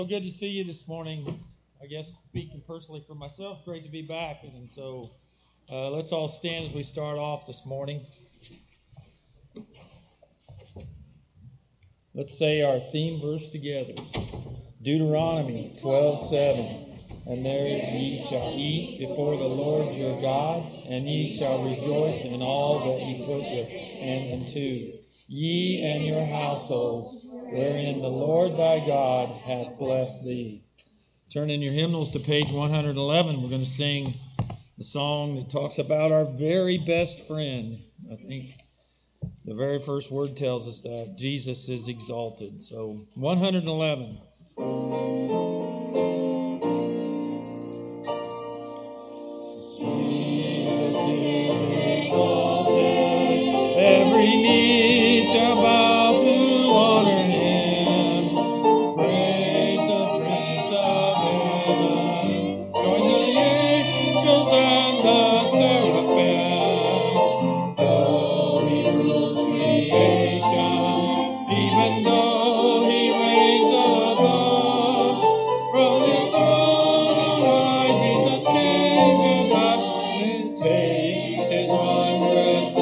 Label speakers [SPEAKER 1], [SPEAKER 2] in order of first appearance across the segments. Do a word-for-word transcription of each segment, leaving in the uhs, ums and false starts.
[SPEAKER 1] Well, good to see you this morning. I guess speaking personally for myself, great to be back. And so uh, let's all stand as we start off this morning. Let's say our theme verse together. Deuteronomy twelve seven. And there ye shall eat before the Lord your God, and ye shall rejoice in all that ye put your hand unto, ye and your households, wherein the Lord thy God hath blessed thee. Turn in your hymnals to page one eleven. We're going to sing the song that talks about our very best friend. I think the very first word tells us that Jesus is exalted. So one eleven. Jesus is exalted. Every knee shall bow to honor him. Praise the Prince of Heaven. Join the angels and the seraphim. Though he rules creation, even though he reigns above, from his throne on high Jesus came to die and takes his wondrous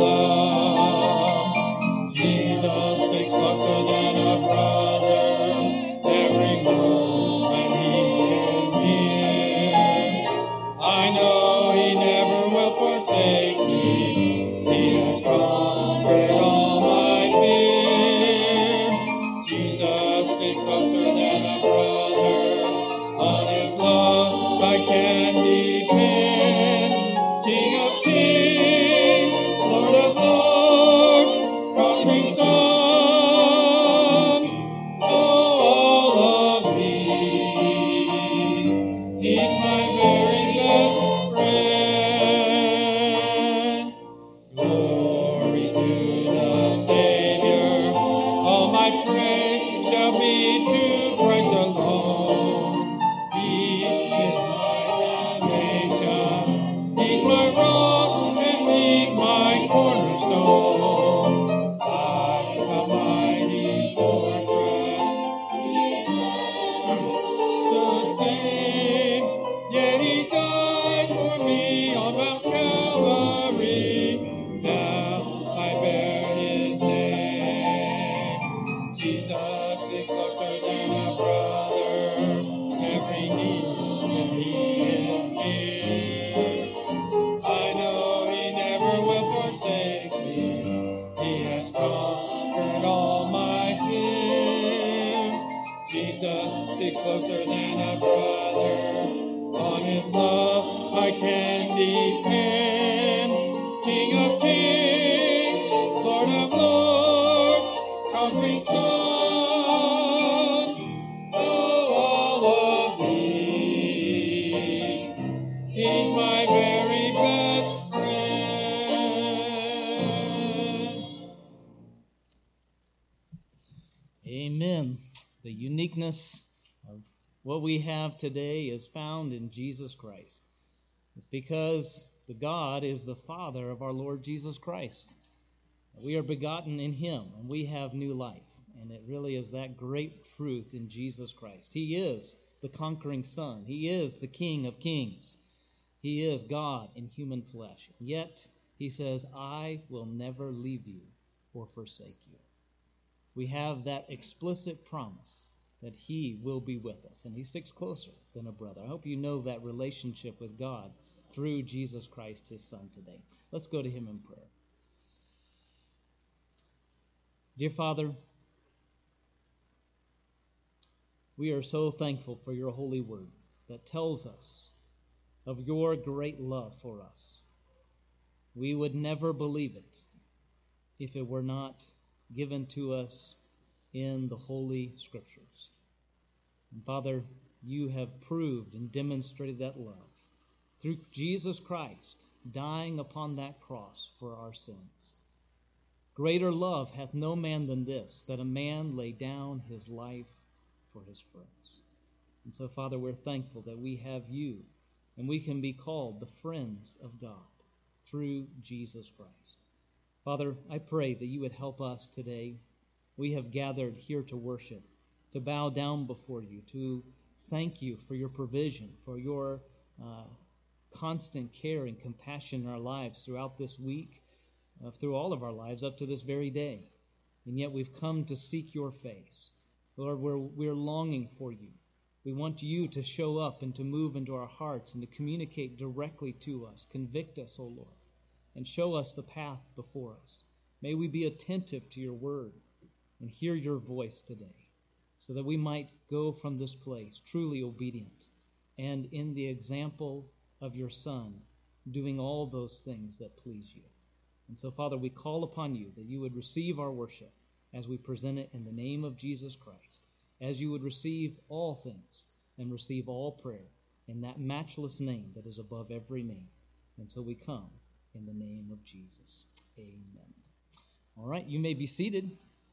[SPEAKER 1] love. Jesus sticks closer than a brother every moment he is here. I know he never will forsake me. He has conquered all my fear. Jesus sticks closer than a brother. On his love I can depend. King of kings, Lord of lords, conquering Son. Oh, all of these, he's my very best friend. Glory to the Savior. All my praise shall be to Christ alone. He is my foundation. He's my rock and he's my cornerstone. I a mighty fortress. The same, yet he died for me on Mount Calvary. Now I bear his name. Jesus is closer than a brother. Every knee and he is near. I know he never will forsake me. He has conquered all my fear. Jesus sticks closer than a brother. On his love I can depend. King of kings, Lord of lords, conquering Son. Oh, all of these, he's my very best friend.
[SPEAKER 2] Amen. The uniqueness of what we have today is found in Jesus Christ. It's because the God is the Father of our Lord Jesus Christ. We are begotten in him, and we have new life. And it really is that great truth in Jesus Christ. He is the conquering Son. He is the King of kings. He is God in human flesh. Yet, he says, I will never leave you or forsake you. We have that explicit promise that he will be with us, and he sticks closer than a brother. I hope you know that relationship with God through Jesus Christ, his Son, today. Let's go to him in prayer. Dear Father, we are so thankful for your holy word that tells us of your great love for us. We would never believe it if it were not given to us in the Holy Scriptures. And Father, you have proved and demonstrated that love through Jesus Christ dying upon that cross for our sins. Greater love hath no man than this, that a man lay down his life for his friends. And so, Father, we're thankful that we have you, and we can be called the friends of God through Jesus Christ. Father, I pray that you would help us today. We have gathered here to worship, to bow down before you, to thank you for your provision, for your uh, constant care and compassion in our lives throughout this week, uh, through all of our lives up to this very day. And yet we've come to seek your face. Lord, we're, we're longing for you. We want you to show up and to move into our hearts and to communicate directly to us. Convict us, O Lord, and show us the path before us. May we be attentive to your word and hear your voice today, so that we might go from this place truly obedient and in the example of your Son, doing all those things that please you. And so, Father, we call upon you that you would receive our worship as we present it in the name of Jesus Christ, as you would receive all things and receive all prayer in that matchless name that is above every name. And so we come in the name of Jesus. Amen. All right, you may be seated.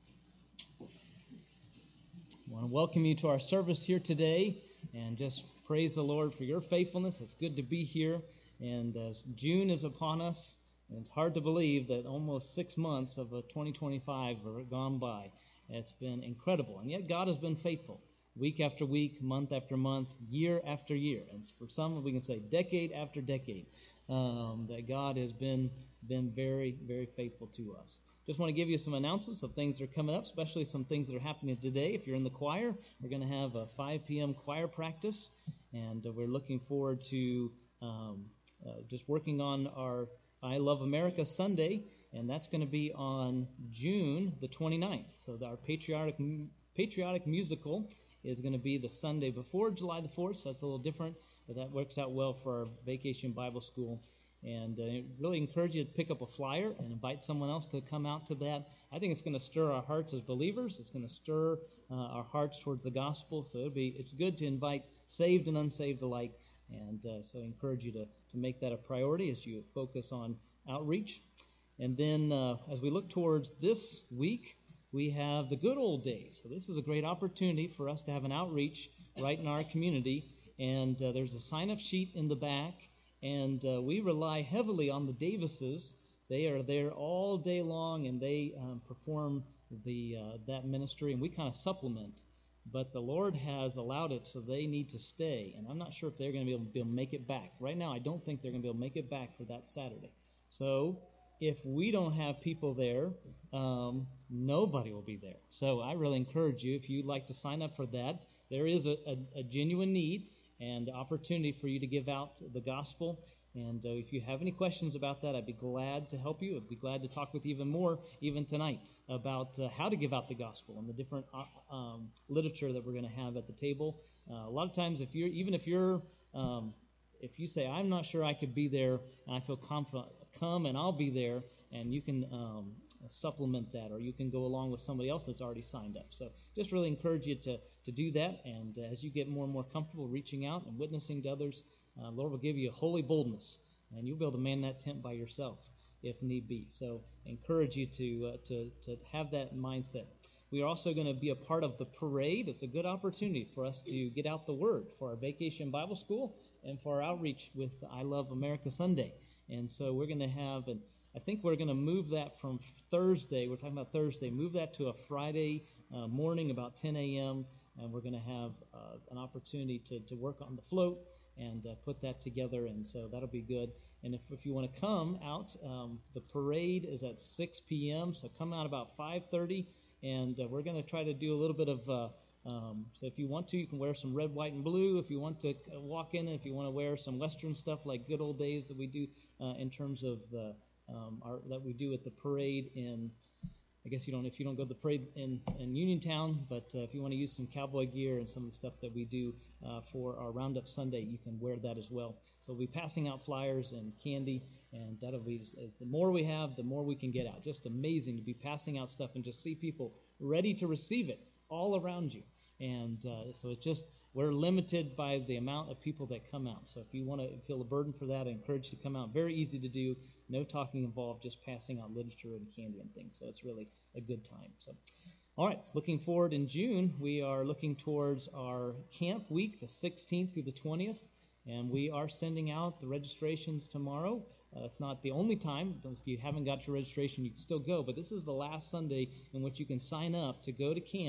[SPEAKER 2] I want to welcome you to our service here today and just praise the Lord for your faithfulness. It's good to be here. And as June is upon us, and it's hard to believe that almost six months of a twenty twenty-five are gone by. It's been incredible. And yet God has been faithful week after week, month after month, year after year. And for some, we can say decade after decade, um, that God has been, been very, very faithful to us. Just want to give you some announcements of things that are coming up, especially some things that are happening today. If you're in the choir, we're going to have a five p.m. choir practice, and uh, we're looking forward to um, uh, just working on our I Love America Sunday, and that's going to be on June the twenty-ninth. So our patriotic patriotic musical is going to be the Sunday before July the fourth, so that's a little different, but that works out well for our Vacation Bible School. And uh, really encourage you to pick up a flyer and invite someone else to come out to that. I think it's going to stir our hearts as believers. It's going to stir uh, our hearts towards the gospel. So it'll be it's good to invite saved and unsaved alike. And uh, so I encourage you to, to make that a priority as you focus on outreach. And then uh, as we look towards this week, we have the good old days. So this is a great opportunity for us to have an outreach right in our community. And uh, there's a sign-up sheet in the back. And uh, we rely heavily on the Davises. They are there all day long, and they um, perform the uh, that ministry, and we kind of supplement. But the Lord has allowed it, so they need to stay. And I'm not sure if they're going to be able to, be able to make it back. Right now, I don't think they're going to be able to make it back for that Saturday. So if we don't have people there, um, nobody will be there. So I really encourage you, if you'd like to sign up for that, there is a, a, a genuine need and opportunity for you to give out the gospel. And uh, if you have any questions about that, I'd be glad to help you. I'd be glad to talk with you even more, even tonight, about uh, how to give out the gospel and the different uh, um, literature that we're going to have at the table. Uh, a lot of times, if you're even if you're um, if you say, I'm not sure I could be there, and I feel confident, come and I'll be there, and you can um, supplement that, or you can go along with somebody else that's already signed up. So just really encourage you to, to do that, and uh, as you get more and more comfortable reaching out and witnessing to others, uh, Lord will give you a holy boldness, and you'll be able to man that tent by yourself if need be. So I encourage you to, uh, to, to have that mindset. We are also going to be a part of the parade. It's a good opportunity for us to get out the word for our Vacation Bible School and for our outreach with I Love America Sunday. And so we're going to have, and I think we're going to move that from Thursday, we're talking about Thursday, move that to a Friday uh, morning about ten a.m., and we're going to have uh, an opportunity to, to work on the float and uh, put that together, and so that'll be good. And if, if you want to come out, um, the parade is at six p.m., so come out about five thirty, and uh, we're going to try to do a little bit of, uh, um, so if you want to, you can wear some red, white, and blue. If you want to walk in, if you want to wear some Western stuff like good old days that we do uh, in terms of the um, our, that we do at the parade in, I guess you don't if you don't go to the parade in, in Uniontown, but uh, if you want to use some cowboy gear and some of the stuff that we do uh, for our Roundup Sunday, you can wear that as well. So we'll be passing out flyers and candy, and that'll be just, the more we have, the more we can get out. Just amazing to be passing out stuff and just see people ready to receive it all around you. And uh, so it's just, we're limited by the amount of people that come out. So if you want to feel a burden for that, I encourage you to come out. Very easy to do, no talking involved, just passing out literature and candy and things. So it's really a good time. So, all right, looking forward in June, we are looking towards our camp week, the sixteenth through the twentieth. And we are sending out the registrations tomorrow. Uh, it's not the only time. If you haven't got your registration, you can still go. But this is the last Sunday in which you can sign up to go to camp.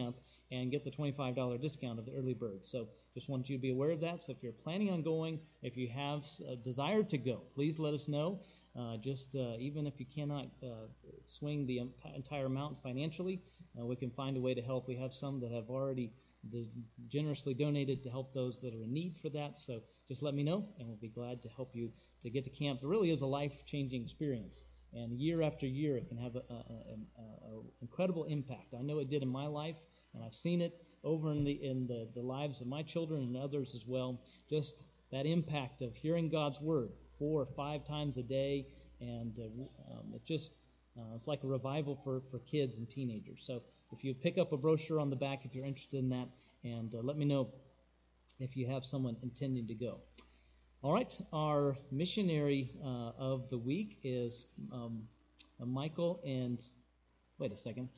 [SPEAKER 2] and get the twenty-five dollars discount of the early bird. So just wanted you to be aware of that. So if you're planning on going, if you have a desire to go, please let us know. Uh, just uh, even if you cannot uh, swing the entire amount financially, uh, we can find a way to help. We have some that have already generously donated to help those that are in need for that. So just let me know, and we'll be glad to help you to get to camp. It really is a life-changing experience, and year after year it can have an incredible impact. I know it did in my life, and I've seen it over in the in the, the lives of my children and others as well. Just that impact of hearing God's word four or five times a day, and uh, um, it just uh, it's like a revival for, for kids and teenagers. So if you pick up a brochure on the back if you're interested in that, and uh, let me know if you have someone intending to go. All right, our missionary uh, of the week is um, uh, Michael and, wait a second,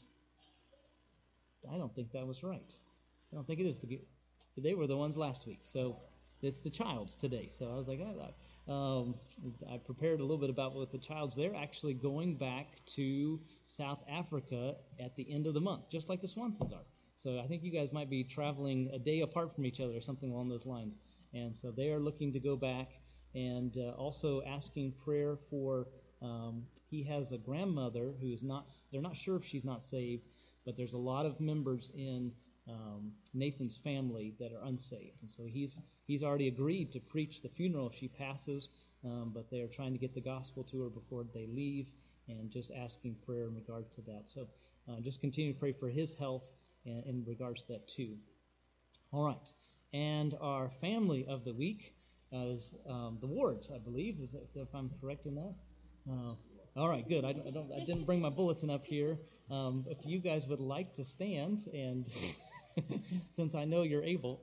[SPEAKER 2] I don't think that was right. I don't think it is. The, they were the ones last week, so it's the Childs today. So I was like, I, um, I prepared a little bit about what the Childs. They're actually going back to South Africa at the end of the month, just like the Swansons are. So I think you guys might be traveling a day apart from each other or something along those lines. And so they are looking to go back, and uh, also asking prayer for, um, he has a grandmother who is not, they're not sure if she's not saved, but there's a lot of members in um, Nathan's family that are unsaved. And so he's he's already agreed to preach the funeral if she passes, um, but they are trying to get the gospel to her before they leave, and just asking prayer in regard to that. So uh, just continue to pray for his health in, in regards to that too. All right. And our family of the week is um, the Wards, I believe. Is that, if I'm correct in that? Uh, all right, good. I, I, don't, I didn't bring my bulletin up here. Um, if you guys would like to stand, and since I know you're able,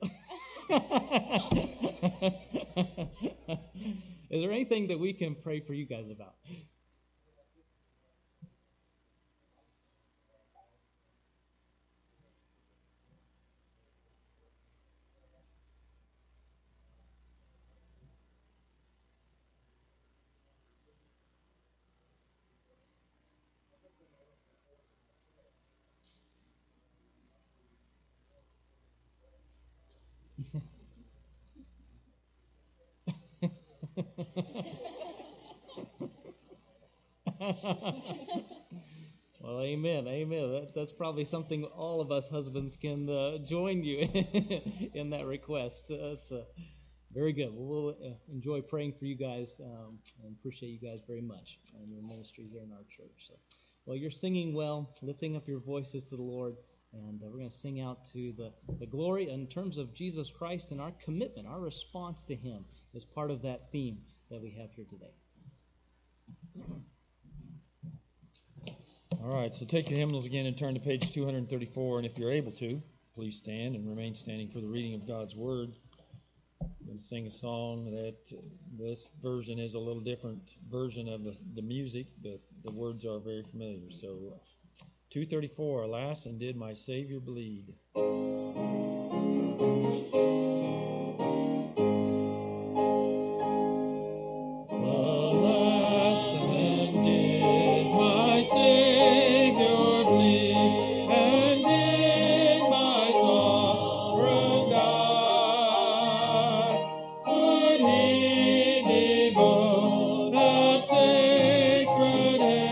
[SPEAKER 2] is there anything that we can pray for you guys about? Well, amen, amen. That, that's probably something all of us husbands can uh, join you in that request. Uh, that's uh, very good. Well, we'll uh, enjoy praying for you guys, um, and appreciate you guys very much and your ministry here in our church. So, well, you're singing well, lifting up your voices to the Lord, and uh, we're going to sing out to the, the glory in terms of Jesus Christ, and our commitment, our response to Him is part of that theme that we have here today.
[SPEAKER 1] All right, so take your hymnals again and turn to page two thirty-four, and if you're able to, please stand and remain standing for the reading of God's Word. I'm going to sing a song that uh, this version is a little different version of the, the music, but the words are very familiar. So two thirty-four, Alas, and did my Savior bleed?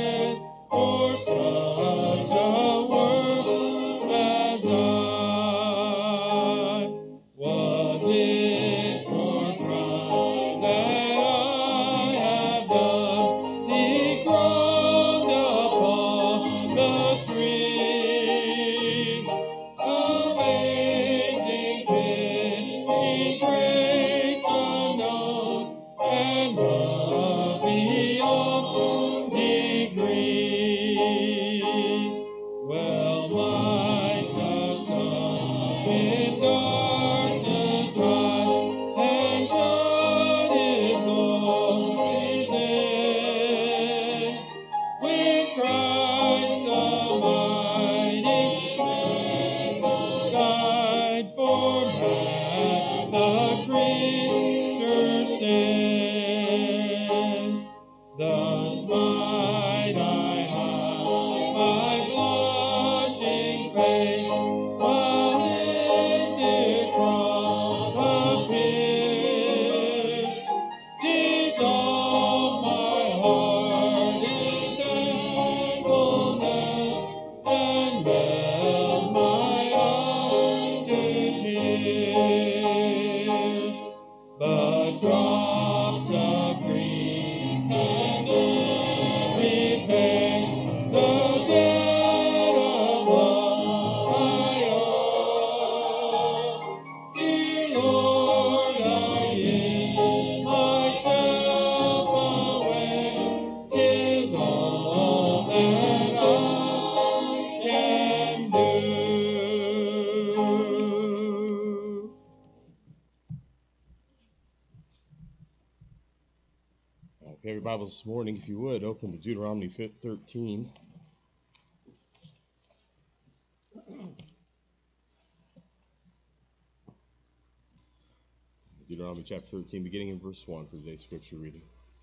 [SPEAKER 3] For such a work as I. If you have your Bibles this morning, if you would, open to Deuteronomy thirteen. Deuteronomy chapter thirteen, beginning in verse one for today's scripture reading.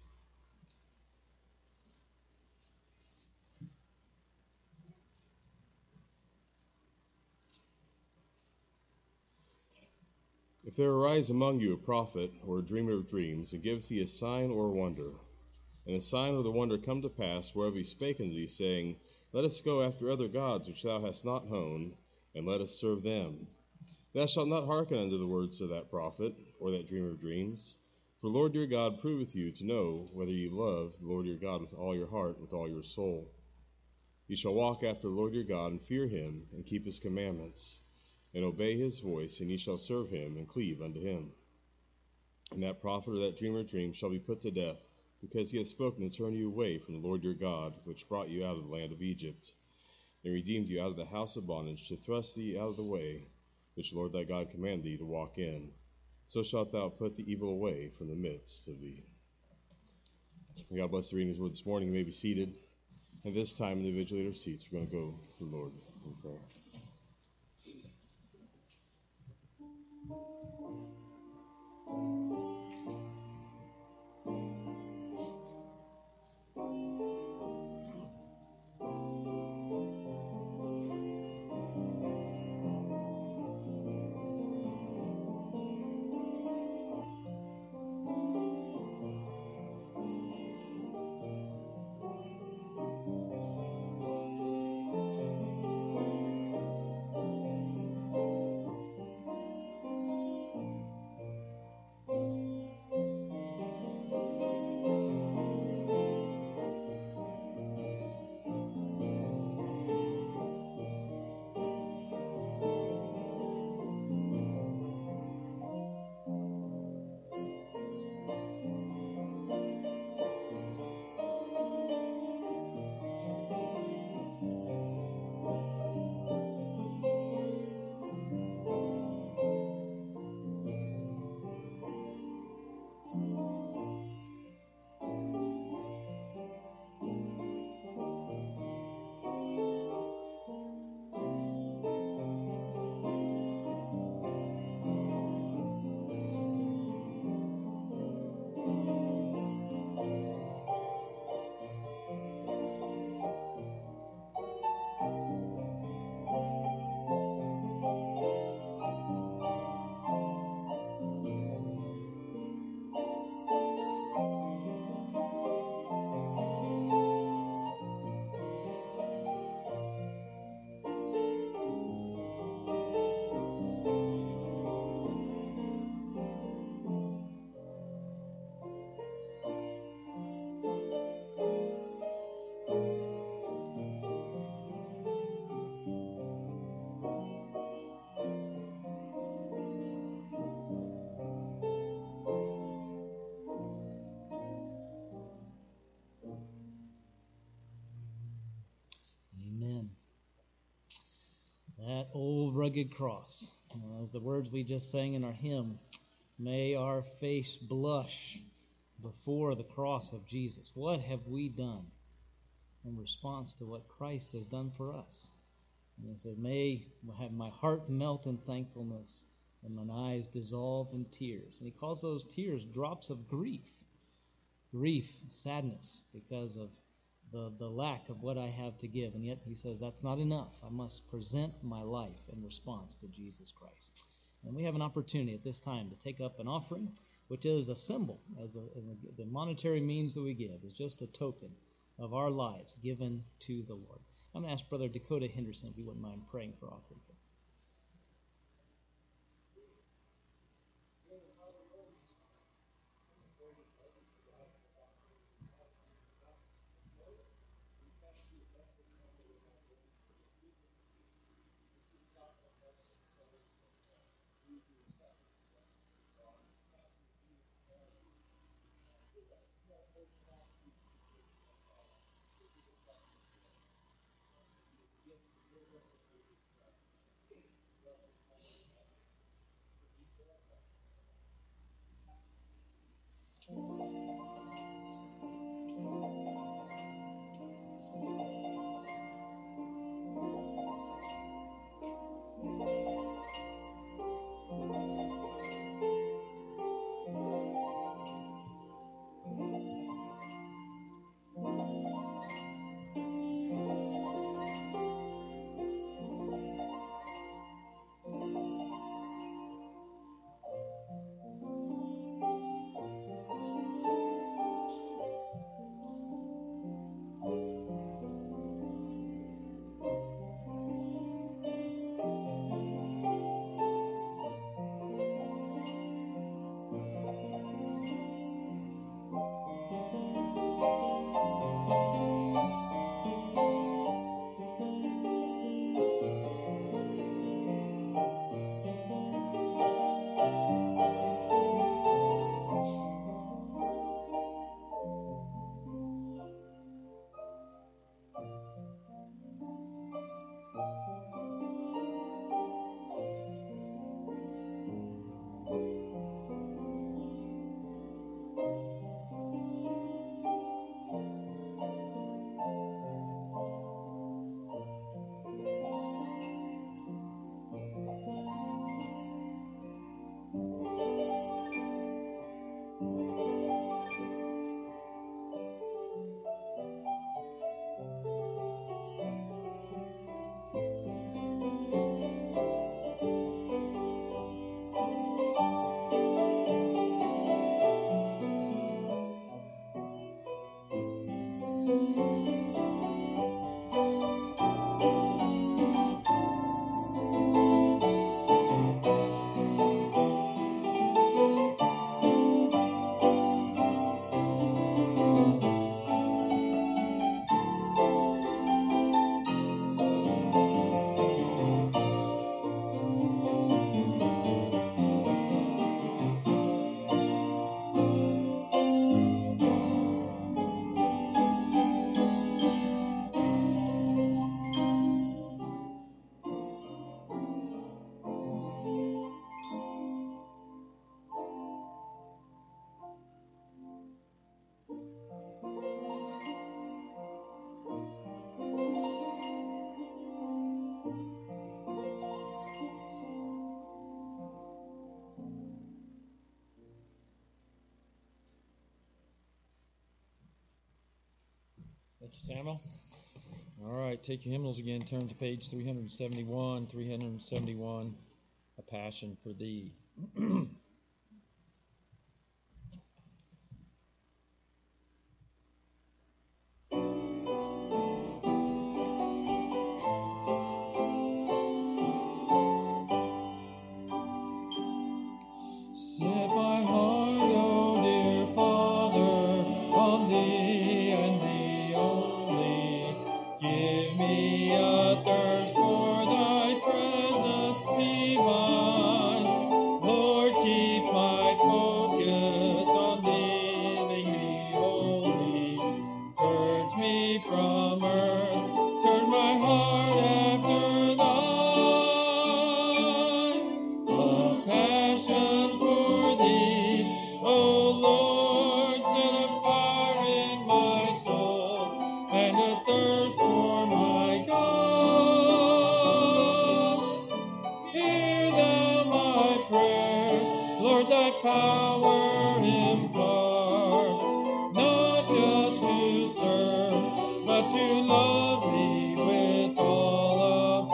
[SPEAKER 3] If there arise among you a prophet or a dreamer of dreams, and giveth thee a sign or a wonder, and a sign or the wonder come to pass, whereof he spake unto thee, saying, Let us go after other gods which thou hast not known, and let us serve them. Thou shalt not hearken unto the words of that prophet, or that dreamer of dreams. For the Lord your God proveth you to know whether ye love the Lord your God with all your heart, with all your soul. Ye shall walk after the Lord your God, and fear him, and keep his commandments, and obey his voice, and ye shall serve him, and cleave unto him. And that prophet or that dreamer of dreams shall be put to death, because he hath spoken to turn you away from the Lord your God, which brought you out of the land of Egypt, and redeemed you out of the house of bondage, to thrust thee out of the way which the Lord thy God commanded thee to walk in. So shalt thou put the evil away from the midst of thee. May God bless the reading of his word this morning. You may be seated. At this time, individually at our seats, we're going to go to the Lord in prayer.
[SPEAKER 2] That old rugged cross. As the words we just sang in our hymn, may our face blush before the cross of Jesus. What have we done in response to what Christ has done for us? And it says, may have my heart melt in thankfulness and mine eyes dissolve in tears. And he calls those tears drops of grief. Grief, sadness, because of The, the lack of what I have to give. And yet he says that's not enough. I must present my life in response to Jesus Christ. And we have an opportunity at this time to take up an offering, which is a symbol, as a, as a, the monetary means that we give is just a token of our lives given to the Lord. I'm going to ask Brother Dakota Henderson if he wouldn't mind praying for offering.
[SPEAKER 1] Thank you, Samuel. All right, take your hymnals again. Turn to page three seventy-one, three seventy-one, A Passion for Thee. Set my heart, O dear Father, on Thee and Thee only. Give me a thirst for Thy presence divine. Lord, keep my focus on living Thee holy. Purge me from earth, turn my heart after Thine. A passion for Thee, O Lord, set a fire in my soul, and a thirst for my God. Hear Thou my prayer, Lord, Thy power impart, not just to serve, but to love Thee with all of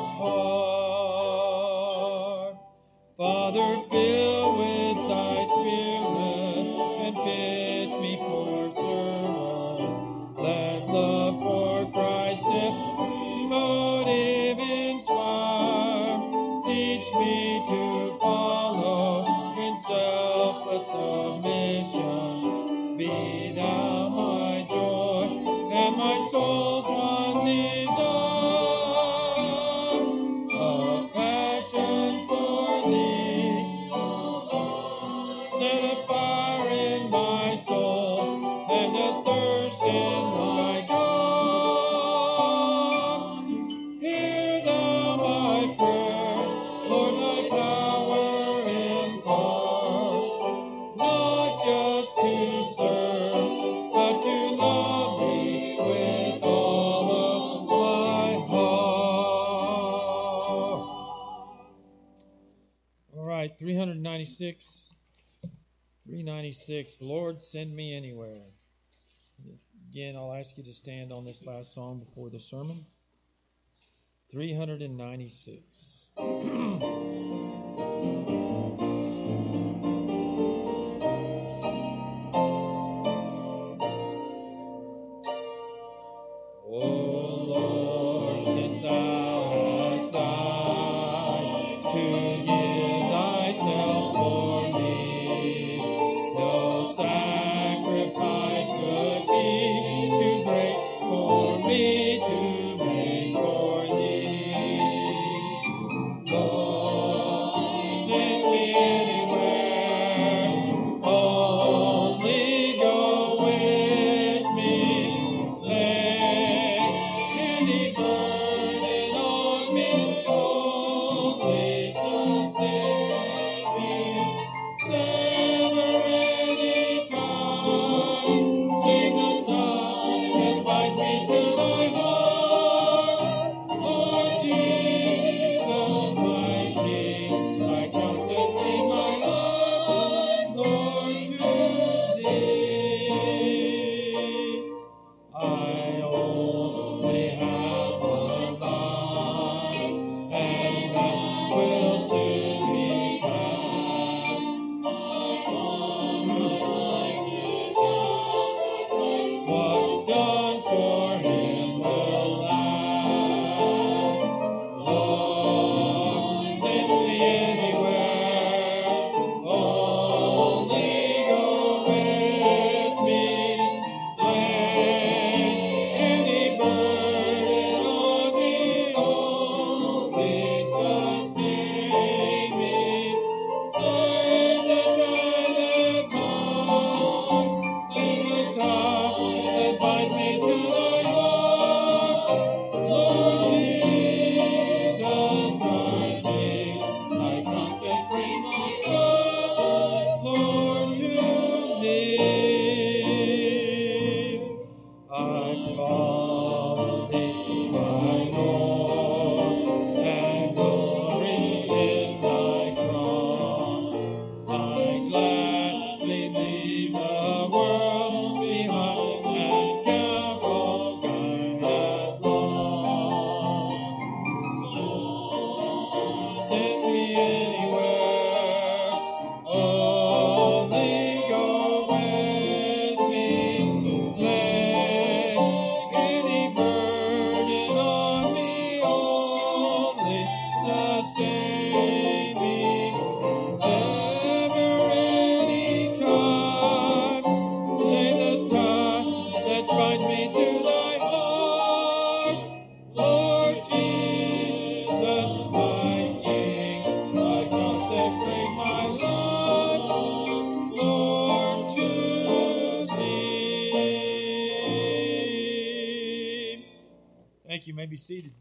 [SPEAKER 1] heart. Father, fill with Thy Spirit and fit me for service. Let love for Christ a motive inspire. Teach me to follow in selfless submission. Be Thou my joy and my soul's one desire. A passion for Thee, set a fire in my soul, and a thirst in my God. Hear Thou my prayer, Lord, Thy power impart, not just to serve, but to love Thee with all of my heart. All right, three ninety-six. three ninety-six, Lord, send me anywhere. Again, I'll ask you to stand on this last song before the sermon. three ninety-six. O Lord, since Thou hast died to give Thyself for me, no sacrifice could be too great for me to make for Thee. Lord, may be seated.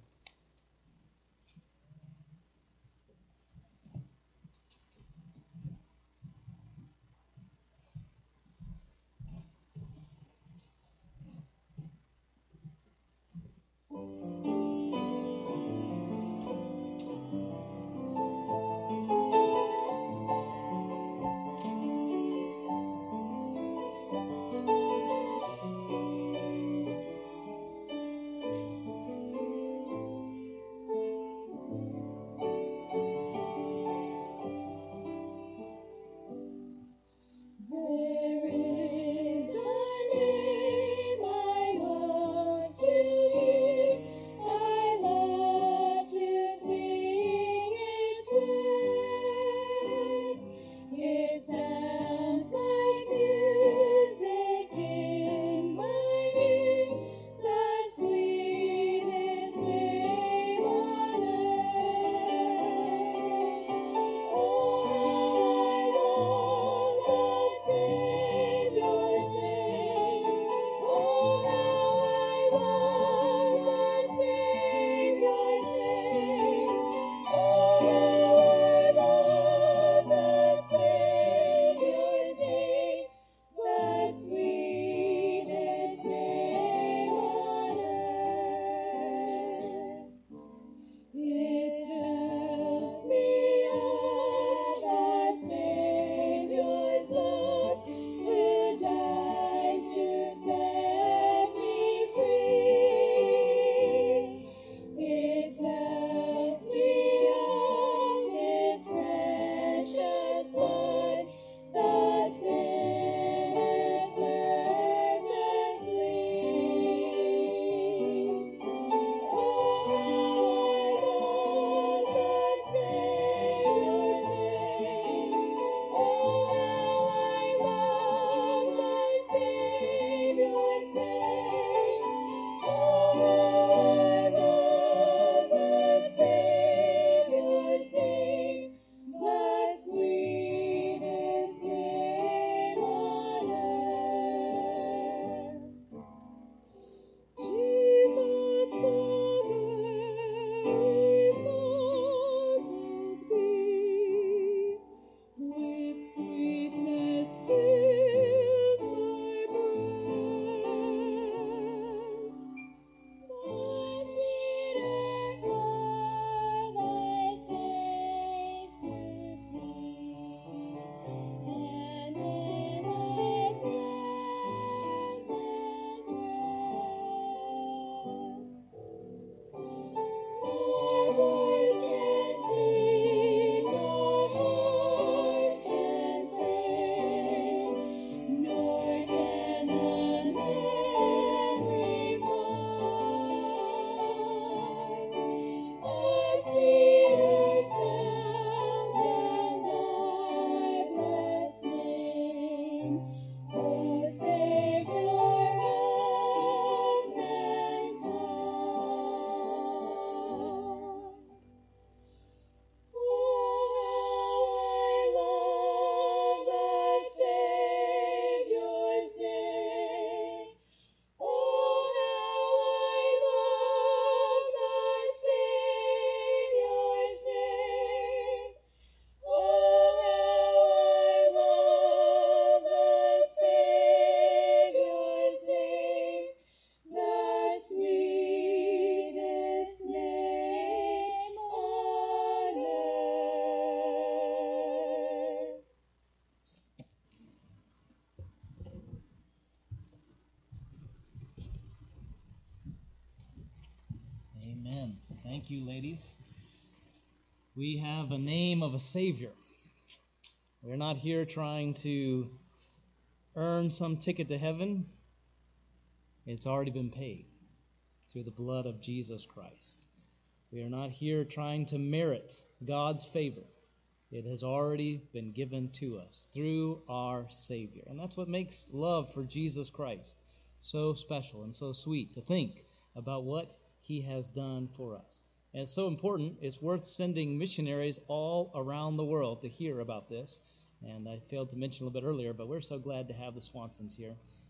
[SPEAKER 2] Thank you, ladies. We have a name of a Savior. We're not here trying to earn some ticket to heaven. It's already been paid through the blood of Jesus Christ. We are not here trying to merit God's favor. It has already been given to us through our Savior. And that's what makes love for Jesus Christ so special and so sweet, to think about what He has done for us. And it's so important, it's worth sending missionaries all around the world to hear about this. And I failed to mention a little bit earlier, but we're so glad to have the Swansons here.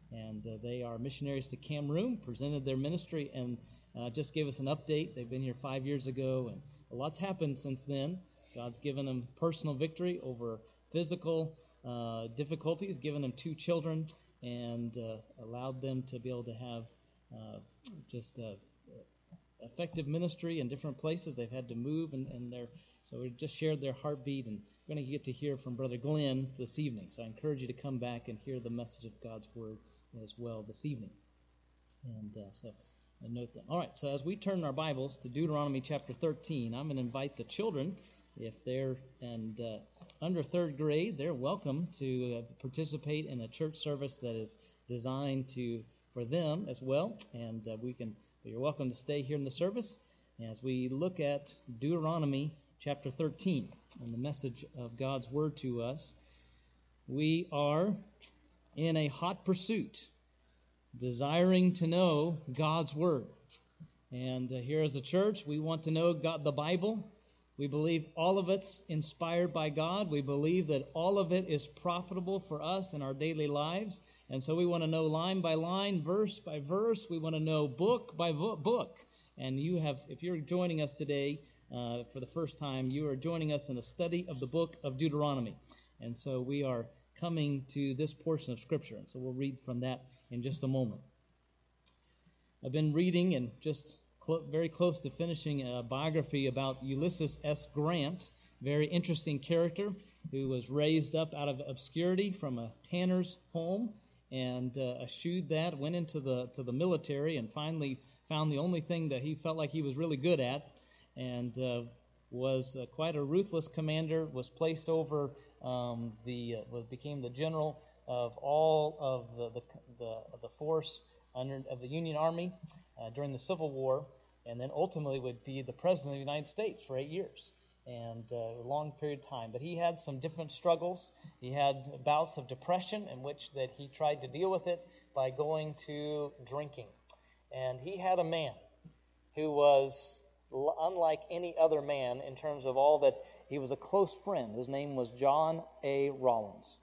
[SPEAKER 2] And uh, they are missionaries to Cameroon, presented their ministry, and uh, just gave us an update. They've been here five years ago, and a lot's happened since then. God's given them personal victory over physical uh, difficulties, given them two children, and uh, allowed them to be able to have uh, just uh, effective ministry in different places. They've had to move, and, and they're, so we just shared their heartbeat, and we're going to get to hear from Brother Glenn this evening. So I encourage you to come back and hear the message of God's Word as well this evening. And uh, so I note that. All right, so as we turn our Bibles to Deuteronomy chapter thirteen, I'm going to invite the children, if they're and uh, under third grade, they're welcome to uh, participate in a church service that is designed to for them as well. And uh, we can. You're welcome to stay here in the service as we look at Deuteronomy chapter thirteen and the message of God's Word to us. We are in a hot pursuit, desiring to know God's Word. And uh, here as a church, we want to know God, the Bible. We believe all of it's inspired by God. We believe that all of it is profitable for us in our daily lives. And so we want to know line by line, verse by verse. We want to know book by book. And you have, if you're joining us today uh, for the first time, you are joining us in a study of the book of Deuteronomy. And so we are coming to this portion of Scripture. And so we'll read from that in just a moment. I've been reading and just cl- very close to finishing a biography about Ulysses S. Grant, very interesting character who was raised up out of obscurity from a tanner's home and uh, eschewed that, went into the to the military, and finally found the only thing that he felt like he was really good at, and uh, was uh, quite a ruthless commander, was placed over um, the, uh, was, became the general of all of the the, the, the force under of the Union Army uh, during the Civil War, and then ultimately would be the President of the United States for eight years. And uh, a long period of time. But he had some different struggles. He had bouts of depression in which that he tried to deal with it by going to drinking. And he had a man who was l- unlike any other man in terms of all that. He was a close friend. His name was John A. Rawlins.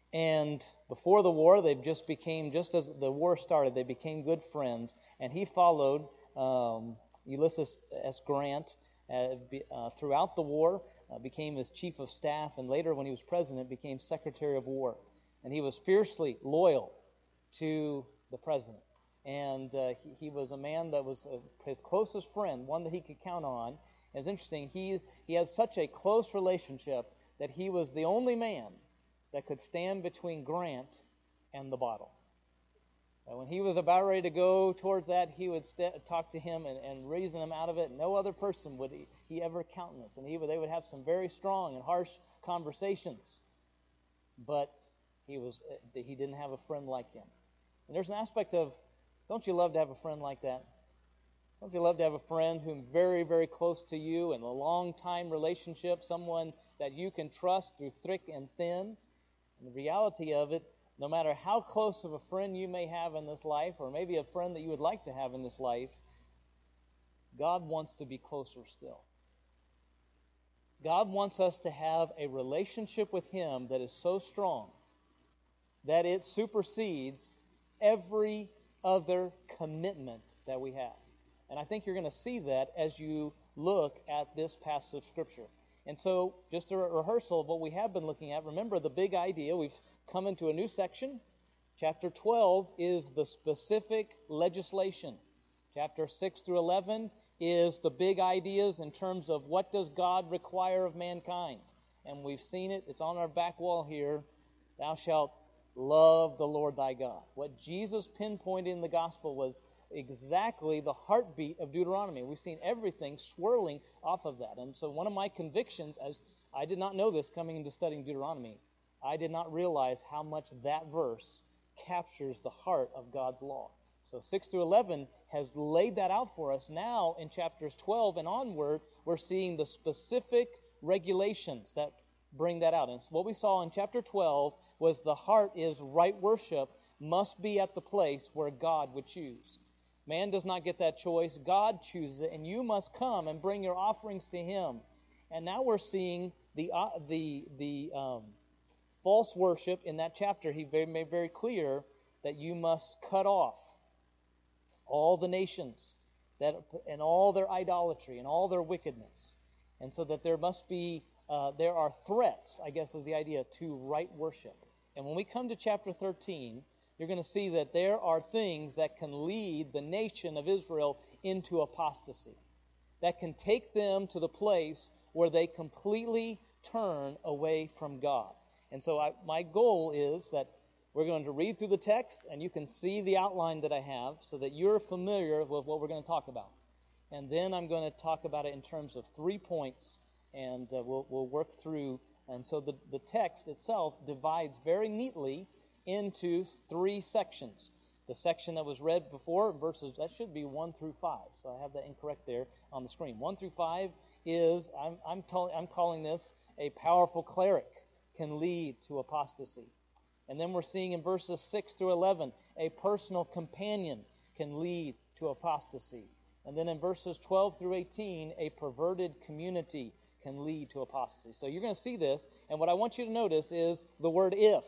[SPEAKER 2] And before the war, they just became, just as the war started, they became good friends. And he followed um, Ulysses S. Grant Uh, be, uh, throughout the war, uh, became his chief of staff, and later when he was president, became Secretary of War. And he was fiercely loyal to the president. And uh, he, he was a man that was uh, his closest friend, one that he could count on. And it's interesting, he, he had such a close relationship that he was the only man that could stand between Grant and the bottle. When he was about ready to go towards that, he would st- talk to him and, and reason him out of it. No other person would he, he ever countenance. And he would, they would have some very strong and harsh conversations. But he was he didn't have a friend like him. And there's an aspect of, don't you love to have a friend like that? Don't you love to have a friend who's very, very close to you in a long-time relationship, someone that you can trust through thick and thin? And the reality of it, no matter how close of a friend you may have in this life, or maybe a friend that you would like to have in this life, God wants to be closer still. God wants us to have a relationship with Him that is so strong that it supersedes every other commitment that we have. And I think you're going to see that as you look at this passage of Scripture. And so, just a rehearsal of what we have been looking at. Remember the big idea. We've come into a new section. Chapter twelve is the specific legislation. Chapter six through eleven is the big ideas in terms of what does God require of mankind. And we've seen it. It's on our back wall here. Thou shalt love the Lord thy God. What Jesus pinpointed in the gospel was exactly the heartbeat of Deuteronomy. We've seen everything swirling off of that. And so one of my convictions, as I did not know this coming into studying Deuteronomy, I did not realize how much that verse captures the heart of God's law. So six through eleven has laid that out for us. Now in chapters twelve and onward, we're seeing the specific regulations that bring that out. And so what we saw in chapter twelve was the heart is right worship must be at the place where God would choose. Man does not get that choice. God chooses it, and you must come and bring your offerings to Him. And now we're seeing the uh, the the um, false worship in that chapter. He made very clear that you must cut off all the nations that and all their idolatry and all their wickedness, and so that there must be uh, there are threats, I guess is the idea, to right worship. And when we come to chapter thirteen, you're going to see that there are things that can lead the nation of Israel into apostasy, that can take them to the place where they completely turn away from God. And so I, my goal is that we're going to read through the text, and you can see the outline that I have so that you're familiar with what we're going to talk about. And then I'm going to talk about it in terms of three points, and uh, we'll, we'll work through. And so the, the text itself divides very neatly into three sections. The section that was read before, verses, that should be one through five. So I have that incorrect there on the screen. one through five is, I'm, I'm, tell, I'm calling this a powerful cleric can lead to apostasy. And then we're seeing in verses six through eleven, a personal companion can lead to apostasy. And then in verses twelve through eighteen, a perverted community can lead to apostasy. So you're going to see this, and what I want you to notice is the word if.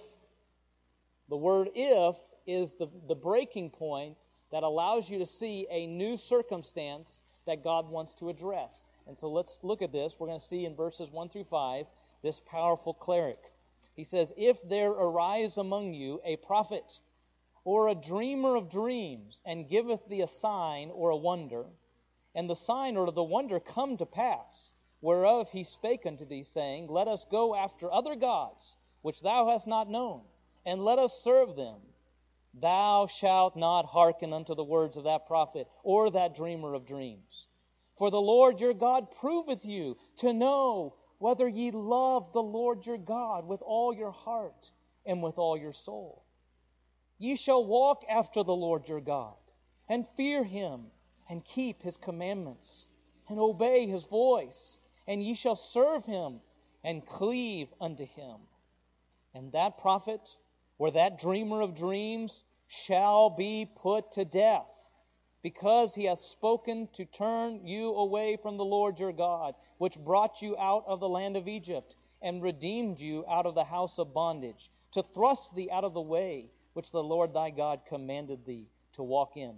[SPEAKER 2] The word if is the, the breaking point that allows you to see a new circumstance that God wants to address. And so let's look at this. We're going to see in verses one through five this powerful cleric. He says, if there arise among you a prophet or a dreamer of dreams, and giveth thee a sign or a wonder, and the sign or the wonder come to pass, whereof he spake unto thee, saying, let us go after other gods, which thou hast not known, and let us serve them, thou shalt not hearken unto the words of that prophet or that dreamer of dreams. For the Lord your God proveth you to know whether ye love the Lord your God with all your heart and with all your soul. Ye shall walk after the Lord your God, and fear him, and keep his commandments, and obey his voice, and ye shall serve him, and cleave unto him. And that prophet, or that dreamer of dreams, shall be put to death, because he hath spoken to turn you away from the Lord your God, which brought you out of the land of Egypt, and redeemed you out of the house of bondage, to thrust thee out of the way which the Lord thy God commanded thee to walk in.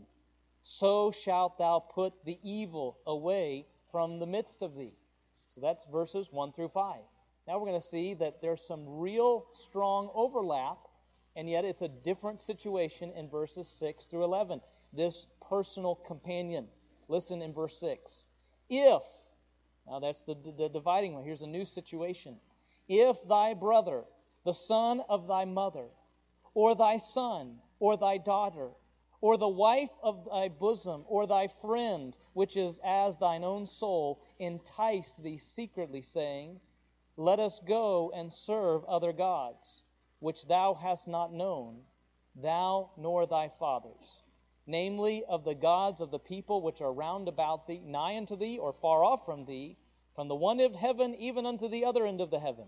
[SPEAKER 2] So shalt thou put the evil away from the midst of thee. So that's verses one through five. Now we're going to see that there's some real strong overlap, and yet it's a different situation in verses six through eleven. This personal companion. Listen in verse six. If, now that's the, the dividing one. Here's a new situation. If thy brother, the son of thy mother, or thy son, or thy daughter, or the wife of thy bosom, or thy friend, which is as thine own soul, entice thee secretly, saying, let us go and serve other gods, which thou hast not known, thou nor thy fathers, namely of the gods of the people which are round about thee, nigh unto thee, or far off from thee, from the one end of heaven even unto the other end of the heaven.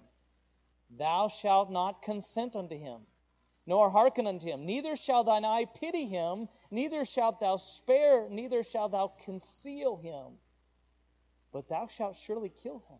[SPEAKER 2] Thou shalt not consent unto him, nor hearken unto him, neither shall thine eye pity him, neither shalt thou spare, neither shalt thou conceal him, but thou shalt surely kill him.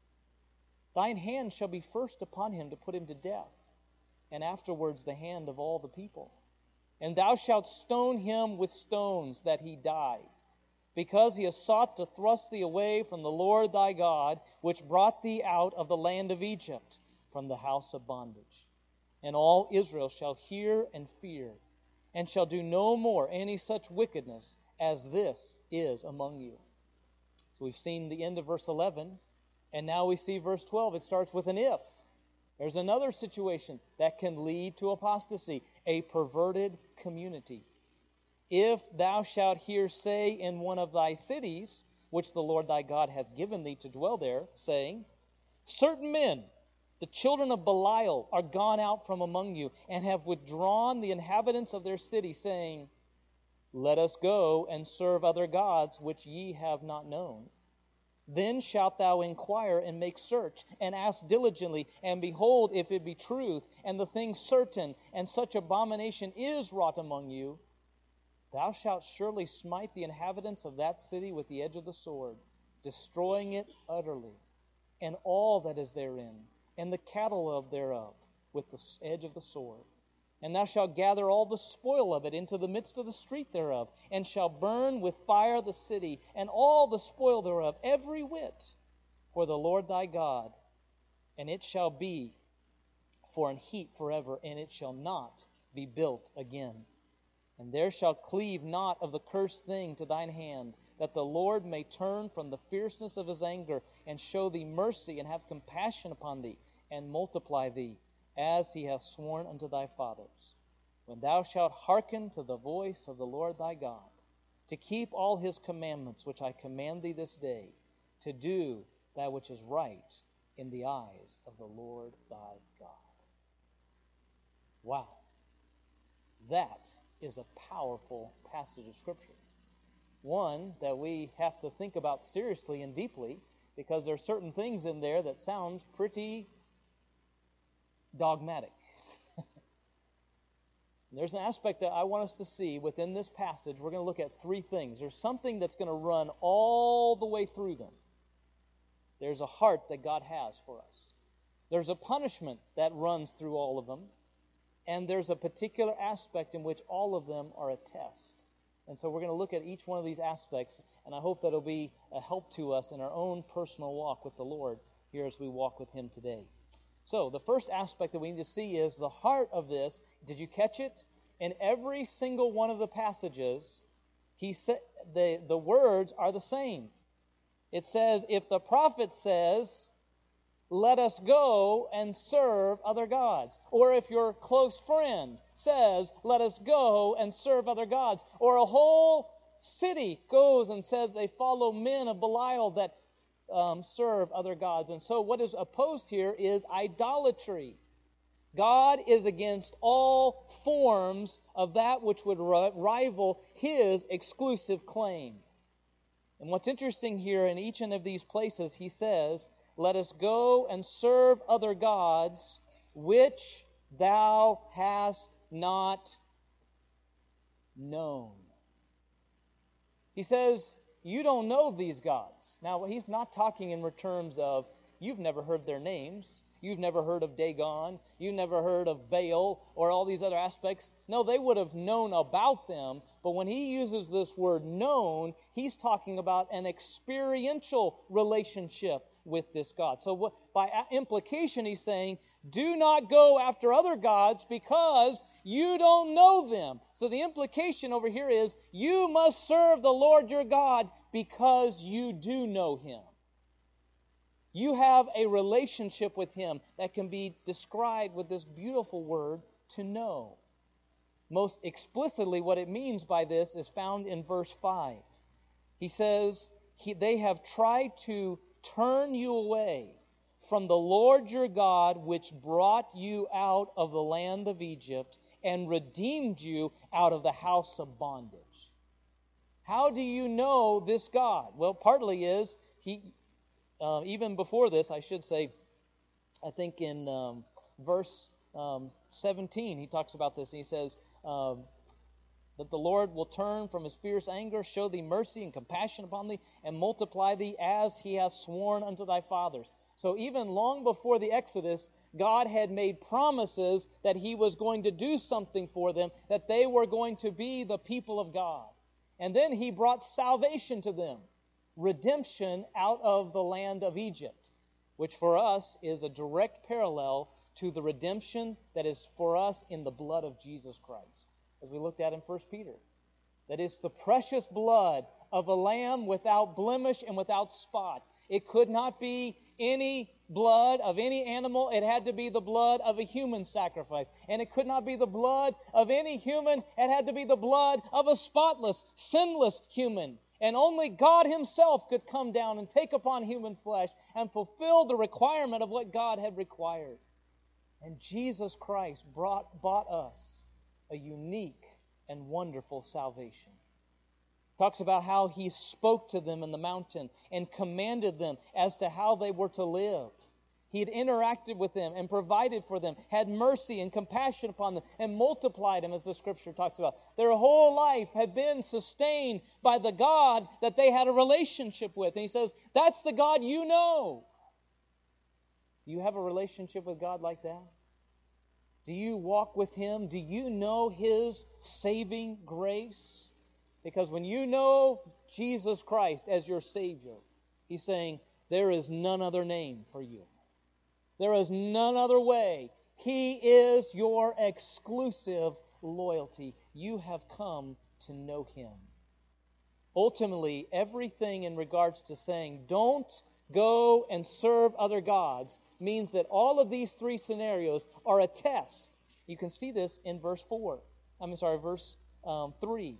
[SPEAKER 2] Thine hand shall be first upon him to put him to death, and afterwards the hand of all the people. And thou shalt stone him with stones, that he die, because he has sought to thrust thee away from the Lord thy God, which brought thee out of the land of Egypt, from the house of bondage. And all Israel shall hear and fear, and shall do no more any such wickedness as this is among you. So we've seen the end of verse eleven, and now we see verse twelve. It starts with an if. There's another situation that can lead to apostasy, a perverted community. If thou shalt hear say in one of thy cities, which the Lord thy God hath given thee to dwell there, saying, certain men, the children of Belial, are gone out from among you, and have withdrawn the inhabitants of their city, saying, let us go and serve other gods which ye have not known. Then shalt thou inquire and make search, and ask diligently, and behold, if it be truth, and the thing certain, and such abomination is wrought among you, thou shalt surely smite the inhabitants of that city with the edge of the sword, destroying it utterly, and all that is therein, and the cattle of thereof, with the edge of the sword. And thou shalt gather all the spoil of it into the midst of the street thereof, and shalt burn with fire the city, and all the spoil thereof, every whit, for the Lord thy God. And it shall be for an heat forever, and it shall not be built again. And there shall cleave not of the cursed thing to thine hand, that the Lord may turn from the fierceness of his anger, and show thee mercy, and have compassion upon thee, and multiply thee, as he hath sworn unto thy fathers, when thou shalt hearken to the voice of the Lord thy God, to keep all his commandments which I command thee this day, to do that which is right in the eyes of the Lord thy God. Wow. That is a powerful passage of Scripture. One that we have to think about seriously and deeply, because there are certain things in there that sound pretty dogmatic. There's an aspect that I want us to see within this passage. We're going to look at three things. There's something that's going to run all the way through them. There's a heart that God has for us. There's a punishment that runs through all of them. And there's a particular aspect in which all of them are a test. And so we're going to look at each one of these aspects, and I hope that it'll be a help to us in our own personal walk with the Lord here as we walk with him today. So the first aspect that we need to see is the heart of this. Did you catch it? In every single one of the passages, he said the, the words are the same. It says, if the prophet says, let us go and serve other gods. Or if your close friend says, let us go and serve other gods. Or a whole city goes and says they follow men of Belial that um, serve other gods. And so what is opposed here is idolatry. God is against all forms of that which would rival his exclusive claim. And what's interesting here in each one of these places, he says, let us go and serve other gods, which thou hast not known. He says, you don't know these gods. Now, he's not talking in terms of, you've never heard their names. You've never heard of Dagon. You've never heard of Baal or all these other aspects. No, they would have known about them. But when he uses this word known, he's talking about an experiential relationship with this God. So what, by implication, he's saying, do not go after other gods because you don't know them. So the implication over here is, you must serve the Lord your God because you do know him. You have a relationship with him that can be described with this beautiful word, to know. Most explicitly, what it means by this is found in verse five. He says, he, they have tried to turn you away from the Lord your God, which brought you out of the land of Egypt and redeemed you out of the house of bondage. How do you know this God? Well, partly is, he, uh, even before this, I should say, I think in um, verse um, seventeen, he talks about this, and he says, um, that the Lord will turn from his fierce anger, show thee mercy and compassion upon thee, and multiply thee as he hath sworn unto thy fathers. So even long before the Exodus, God had made promises that he was going to do something for them, that they were going to be the people of God. And then he brought salvation to them, redemption out of the land of Egypt, which for us is a direct parallel to the redemption that is for us in the blood of Jesus Christ, as we looked at in First Peter. That is the precious blood of a lamb without blemish and without spot. It could not be any blood of any animal. It had to be the blood of a human sacrifice. And it could not be the blood of any human. It had to be the blood of a spotless, sinless human. And only God himself could come down and take upon human flesh and fulfill the requirement of what God had required. And Jesus Christ brought, bought us a unique and wonderful salvation. Talks about how he spoke to them in the mountain and commanded them as to how they were to live. He had interacted with them and provided for them, had mercy and compassion upon them, and multiplied them, as the Scripture talks about. Their whole life had been sustained by the God that they had a relationship with. And he says, that's the God you know. Do you have a relationship with God like that? Do you walk with Him? Do you know His saving grace? Because when you know Jesus Christ as your Savior, He's saying, there is none other name for you. There is none other way. He is your exclusive loyalty. You have come to know Him. Ultimately, everything in regards to saying, don't go and serve other gods, means that all of these three scenarios are a test. You can see this in verse four. I'm sorry, verse um, three.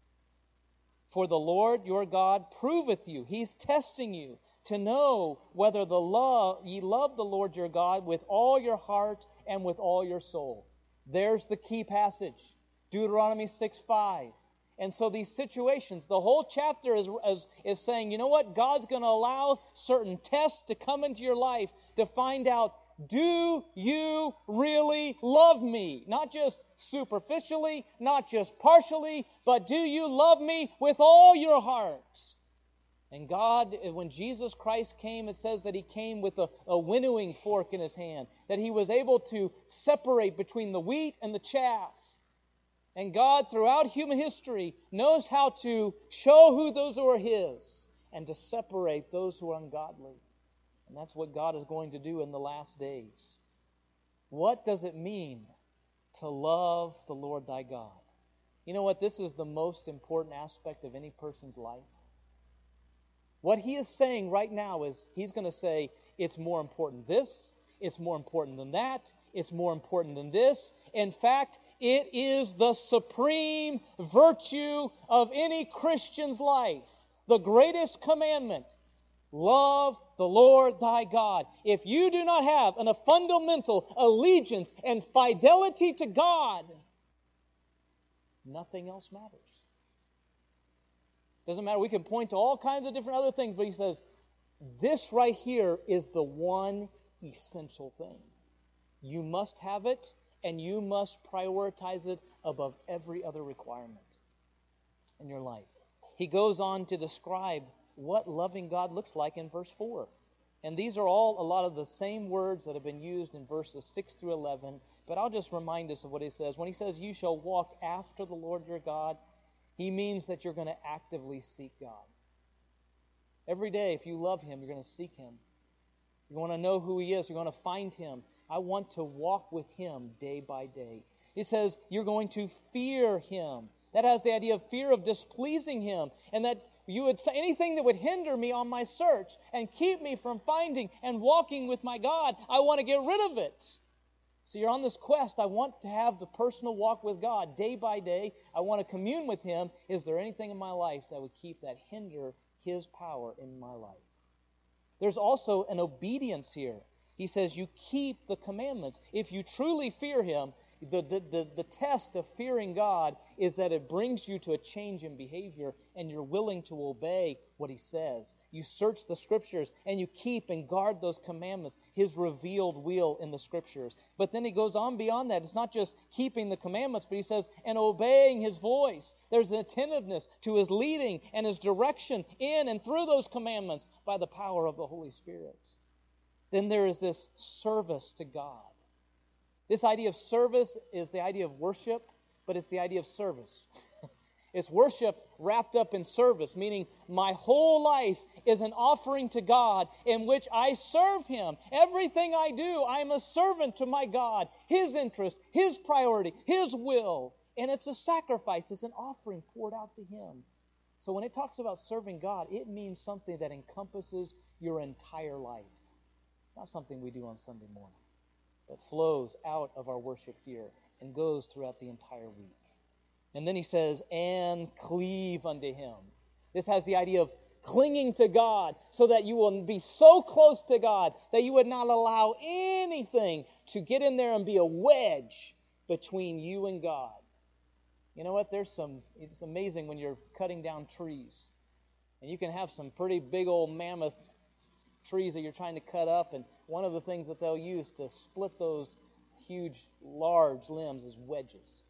[SPEAKER 2] For the Lord your God proveth you. He's testing you to know whether the love ye love the Lord your God with all your heart and with all your soul. There's the key passage. Deuteronomy six five. And so these situations, the whole chapter is, is, is saying, you know what? God's going to allow certain tests to come into your life to find out, do you really love me? Not just superficially, not just partially, but do you love me with all your heart? And God, when Jesus Christ came, it says that He came with a, a winnowing fork in His hand, that He was able to separate between the wheat and the chaff. And God, throughout human history, knows how to show who those who are His and to separate those who are ungodly. And that's what God is going to do in the last days. What does it mean to love the Lord thy God? You know what? This is the most important aspect of any person's life. What He is saying right now is He's going to say, it's more important this, it's more important than that, it's more important than this. In fact, it is the supreme virtue of any Christian's life. The greatest commandment. Love the Lord thy God. If you do not have an, a fundamental allegiance and fidelity to God, nothing else matters. Doesn't matter. We can point to all kinds of different other things, but He says, this right here is the one essential thing. You must have it, and you must prioritize it above every other requirement in your life. He goes on to describe what loving God looks like in verse four. And these are all a lot of the same words that have been used in verses six through eleven, but I'll just remind us of what He says. When He says, you shall walk after the Lord your God, He means that you're going to actively seek God. Every day, if you love Him, you're going to seek Him. You want to know who He is. You're going to find Him. I want to walk with Him day by day. He says you're going to fear Him. That has the idea of fear of displeasing Him. And that you would say anything that would hinder me on my search and keep me from finding and walking with my God, I want to get rid of it. So you're on this quest. I want to have the personal walk with God day by day. I want to commune with Him. Is there anything in my life that would keep that hinder His power in my life? There's also an obedience here. He says you keep the commandments. If you truly fear Him, the, the, the, the test of fearing God is that it brings you to a change in behavior and you're willing to obey what He says. You search the Scriptures and you keep and guard those commandments, His revealed will in the Scriptures. But then He goes on beyond that. It's not just keeping the commandments, but He says, and obeying His voice. There's an attentiveness to His leading and His direction in and through those commandments by the power of the Holy Spirit. Then there is this service to God. This idea of service is the idea of worship, but it's the idea of service. It's worship wrapped up in service, meaning my whole life is an offering to God in which I serve Him. Everything I do, I am a servant to my God, His interest, His priority, His will. And it's a sacrifice. It's an offering poured out to Him. So when it talks about serving God, it means something that encompasses your entire life. Not something we do on Sunday morning, but flows out of our worship here and goes throughout the entire week. And then he says, and cleave unto Him. This has the idea of clinging to God so that you will be so close to God that you would not allow anything to get in there and be a wedge between you and God. You know what? There's some, it's amazing when you're cutting down trees. And you can have some pretty big old mammoth trees that you're trying to cut up, and one of the things that they'll use to split those huge, large limbs is wedges.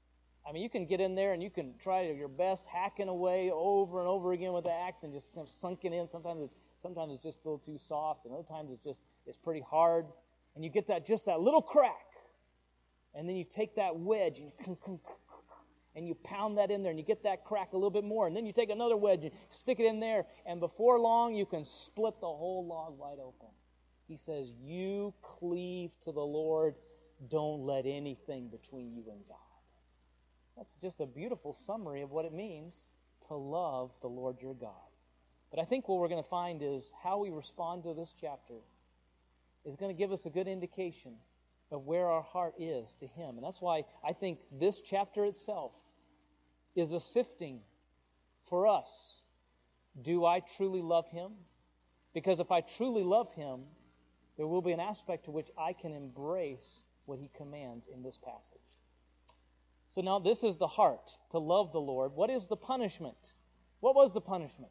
[SPEAKER 2] I mean, you can get in there and you can try your best hacking away over and over again with the axe and just kind of sunken in. Sometimes it's, sometimes it's just a little too soft, and other times it's just it's pretty hard, and you get that just that little crack. And then you take that wedge and you, and you pound that in there and you get that crack a little bit more. And then you take another wedge and stick it in there. And before long, you can split the whole log wide open. He says, you cleave to the Lord. Don't let anything between you and God. That's just a beautiful summary of what it means to love the Lord your God. But I think what we're going to find is how we respond to this chapter is going to give us a good indication of where our heart is to Him. And that's why I think this chapter itself is a sifting for us. Do I truly love Him? Because if I truly love Him, there will be an aspect to which I can embrace what He commands in this passage. So now this is the heart, to love the Lord. What is the punishment? What was the punishment?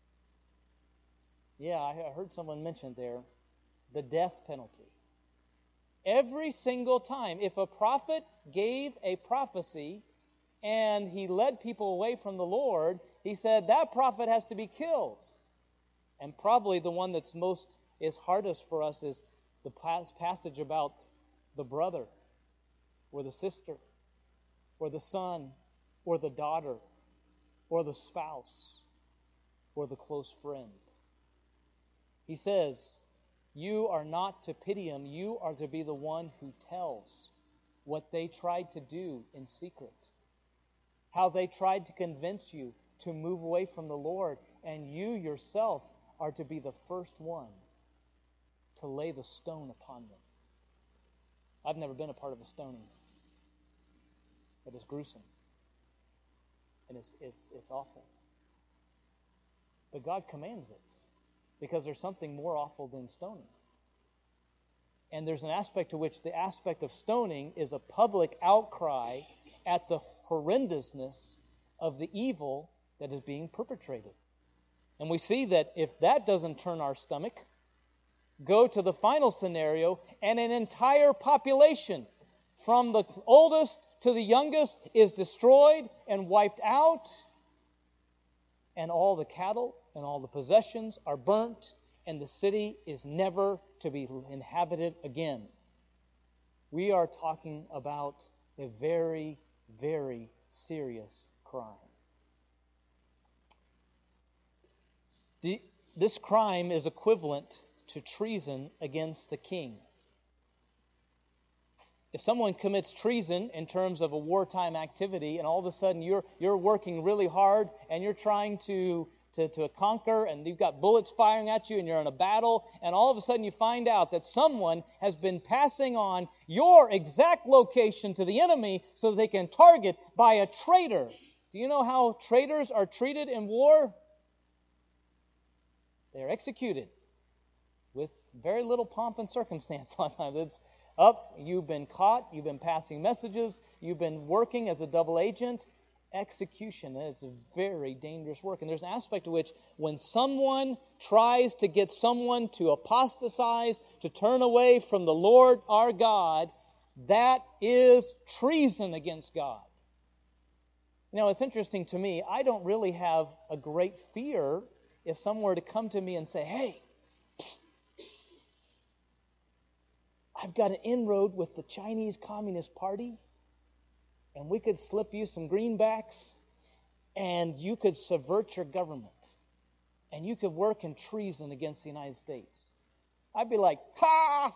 [SPEAKER 2] Yeah, I heard someone mention there, the death penalty. Every single time, if a prophet gave a prophecy and he led people away from the Lord, he said that prophet has to be killed. And probably the one that's most is hardest for us is the passage about the brother or the sister or the son or the daughter or the spouse or the close friend. He says, you are not to pity him. You are to be the one who tells what they tried to do in secret. How they tried to convince you to move away from the Lord. And you yourself are to be the first one to lay the stone upon them. I've never been a part of a stoning. But it's gruesome. And it's, it's, it's awful. But God commands it. Because there's something more awful than stoning. And there's an aspect to which the aspect of stoning is a public outcry at the horrendousness of the evil that is being perpetrated. And we see that if that doesn't turn our stomach, go to the final scenario, and an entire population, from the oldest to the youngest, is destroyed and wiped out, and all the cattle and all the possessions are burnt, and the city is never to be inhabited again. We are talking about a very, very serious crime. The, this crime is equivalent to treason against the king. If someone commits treason in terms of a wartime activity, and all of a sudden you're you're working really hard and you're trying to, to, to conquer, and you've got bullets firing at you and you're in a battle, and all of a sudden you find out that someone has been passing on your exact location to the enemy so that they can target by a traitor. Do you know how traitors are treated in war? They're executed with very little pomp and circumstance. A lot of times it's up, you've been caught, you've been passing messages, you've been working as a double agent. Execution is a very dangerous work. And there's an aspect to which when someone tries to get someone to apostatize, to turn away from the Lord our God, that is treason against God. Now, it's interesting to me, I don't really have a great fear if someone were to come to me and say, hey, psst, I've got an inroad with the Chinese Communist Party, and we could slip you some greenbacks, and you could subvert your government, and you could work in treason against the United States. I'd be like, ha!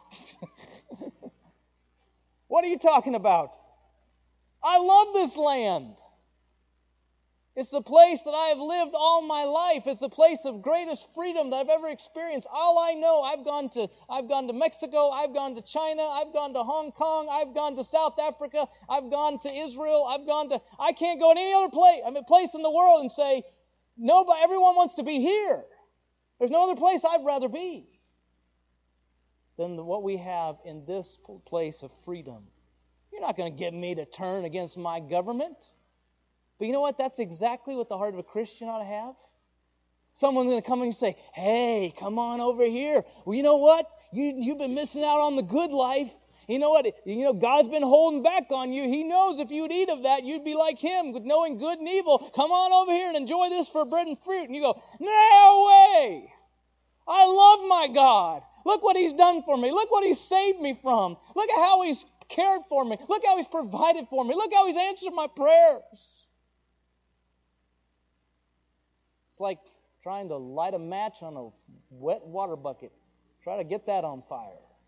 [SPEAKER 2] What are you talking about? I love this land. It's the place that I have lived all my life. It's the place of greatest freedom that I've ever experienced. All I know, I've gone to I've gone to Mexico, I've gone to China, I've gone to Hong Kong, I've gone to South Africa, I've gone to Israel, I've gone to I can't go to any other place, I mean place in the world and say, no, but everyone wants to be here. There's no other place I'd rather be than what we have in this place of freedom. You're not going to get me to turn against my government. But you know what? That's exactly what the heart of a Christian ought to have. Someone's going to come and say, hey, come on over here. Well, you know what? You, you've been missing out on the good life. You know what? You know, God's been holding back on you. He knows if you'd eat of that, you'd be like Him, knowing good and evil. Come on over here and enjoy this for bread and fruit. And you go, no way. I love my God. Look what He's done for me. Look what He's saved me from. Look at how He's cared for me. Look how He's provided for me. Look how He's answered my prayers. It's like trying to light a match on a wet water bucket. Try to get that on fire.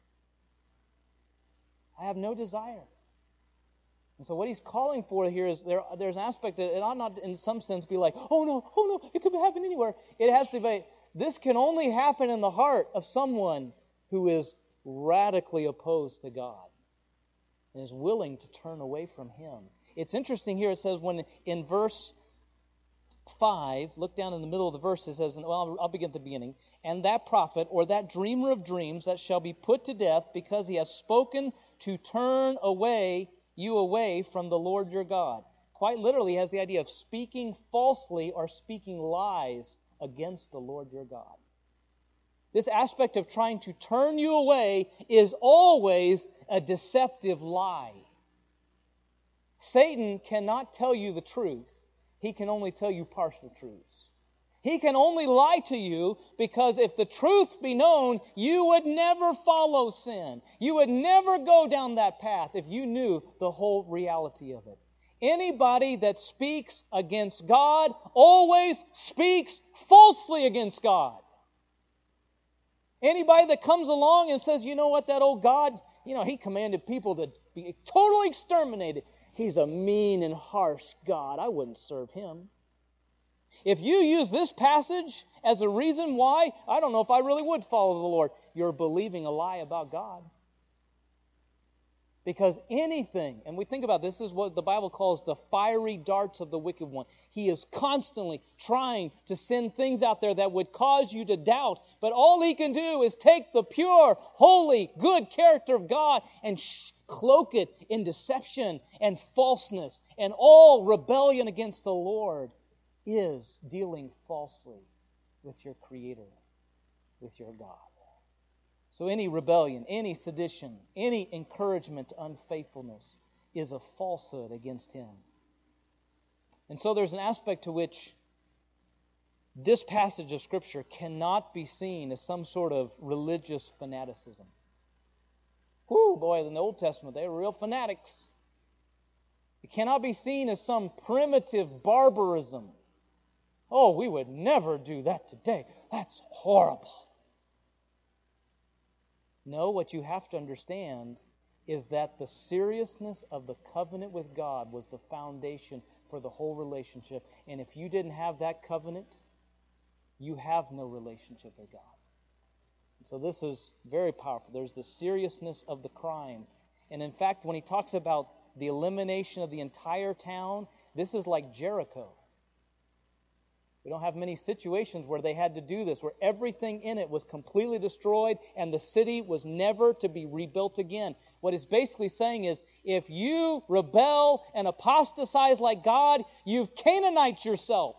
[SPEAKER 2] I have no desire. And so what He's calling for here is there, there's an aspect that it ought not in some sense be like, oh no, oh no, it could happen anywhere. It has to be, this can only happen in the heart of someone who is radically opposed to God and is willing to turn away from Him. It's interesting here, it says when in verse five, look down in the middle of the verse, it says, well, I'll, I'll begin at the beginning, and that prophet or that dreamer of dreams that shall be put to death because he has spoken to turn away you away from the Lord your God. Quite literally has the idea of speaking falsely or speaking lies against the Lord your God. This aspect of trying to turn you away is always a deceptive lie. Satan cannot tell you the truth. He can only tell you partial truths. He can only lie to you because if the truth be known, you would never follow sin. You would never go down that path if you knew the whole reality of it. Anybody that speaks against God always speaks falsely against God. Anybody that comes along and says, you know what, that old God, you know, He commanded people to be totally exterminated. He's a mean and harsh God. I wouldn't serve Him. If you use this passage as a reason why, I don't know if I really would follow the Lord, you're believing a lie about God. Because anything, and we think about this, this is what the Bible calls the fiery darts of the wicked one. He is constantly trying to send things out there that would cause you to doubt. But all he can do is take the pure, holy, good character of God and sh- cloak it in deception and falseness. And all rebellion against the Lord is dealing falsely with your Creator, with your God. So any rebellion, any sedition, any encouragement to unfaithfulness is a falsehood against Him. And so there's an aspect to which this passage of Scripture cannot be seen as some sort of religious fanaticism. Whoo, boy, in the Old Testament, they were real fanatics. It cannot be seen as some primitive barbarism. Oh, we would never do that today. That's horrible. No, what you have to understand is that the seriousness of the covenant with God was the foundation for the whole relationship. And if you didn't have that covenant, you have no relationship with God. So this is very powerful. There's the seriousness of the crime. And in fact, when he talks about the elimination of the entire town, this is like Jericho. We don't have many situations where they had to do this, where everything in it was completely destroyed and the city was never to be rebuilt again. What it's basically saying is, if you rebel and apostatize like God, you've Canaanite yourself.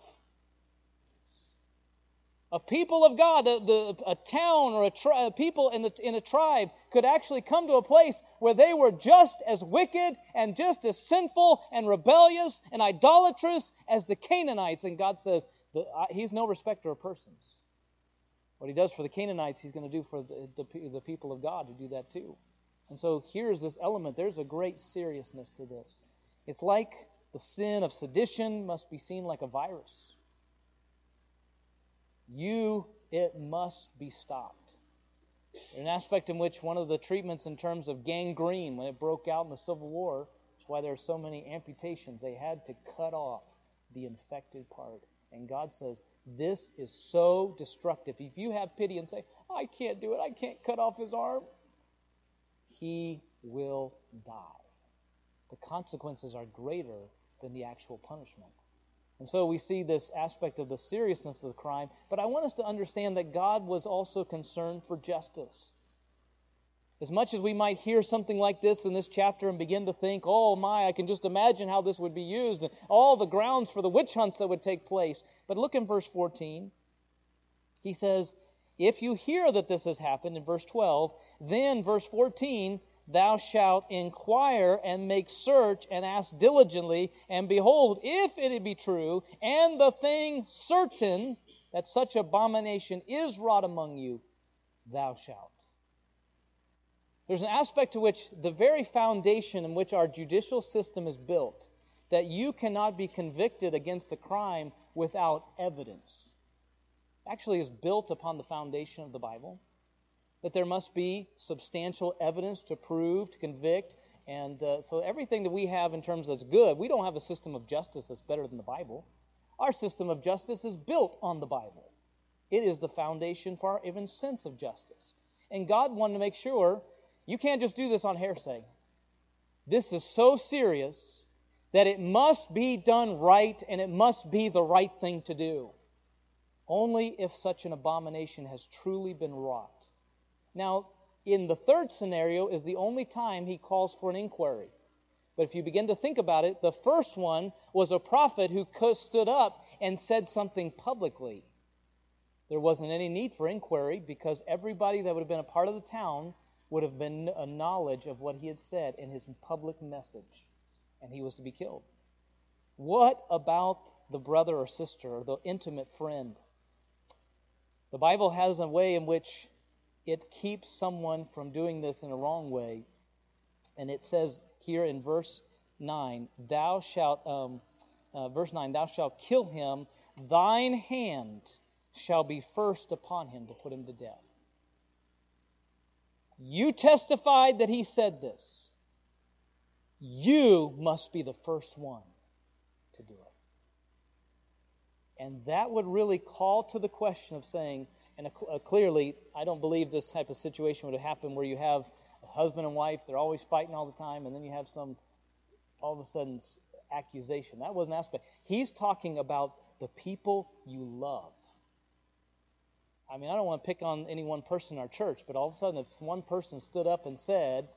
[SPEAKER 2] A people of God, the, the, a town or a tri- people in, the, in a tribe could actually come to a place where they were just as wicked and just as sinful and rebellious and idolatrous as the Canaanites. And God says, The, uh, he's no respecter of persons. What He does for the Canaanites, He's going to do for the, the, the people of God to do that too. And so here's this element. There's a great seriousness to this. It's like the sin of sedition must be seen like a virus. You, it must be stopped. There's an aspect in which one of the treatments in terms of gangrene, when it broke out in the Civil War, that's why there are so many amputations. They had to cut off the infected part. And God says, this is so destructive. If you have pity and say, I can't do it, I can't cut off his arm, he will die. The consequences are greater than the actual punishment. And so we see this aspect of the seriousness of the crime, but I want us to understand that God was also concerned for justice. As much as we might hear something like this in this chapter and begin to think, oh my, I can just imagine how this would be used, and all the grounds for the witch hunts that would take place. But look in verse fourteen. He says, if you hear that this has happened, in verse twelve, then, verse fourteen, thou shalt inquire and make search and ask diligently, and behold, if it be true, and the thing certain, that such abomination is wrought among you, thou shalt. There's an aspect to which the very foundation in which our judicial system is built, that you cannot be convicted against a crime without evidence, actually is built upon the foundation of the Bible. That there must be substantial evidence to prove, to convict, and uh, so everything that we have in terms that's good, we don't have a system of justice that's better than the Bible. Our system of justice is built on the Bible. It is the foundation for our even sense of justice. And God wanted to make sure you can't just do this on hearsay. This is so serious that it must be done right, and it must be the right thing to do. Only if such an abomination has truly been wrought. Now, in the third scenario is the only time he calls for an inquiry. But if you begin to think about it, the first one was a prophet who stood up and said something publicly. There wasn't any need for inquiry because everybody that would have been a part of the town would have been a knowledge of what he had said in his public message, and he was to be killed. What about the brother or sister or the intimate friend? The Bible has a way in which it keeps someone from doing this in a wrong way. And it says here in verse nine, thou shalt, um, uh, verse nine, thou shalt kill him, thine hand shall be first upon him to put him to death. You testified that he said this. You must be the first one to do it. And that would really call to the question of saying, and uh, clearly, I don't believe this type of situation would happen where you have a husband and wife, they're always fighting all the time, and then you have some, all of a sudden, accusation. That was an aspect. He's talking about the people you love. I mean, I don't want to pick on any one person in our church, but all of a sudden, if one person stood up and said,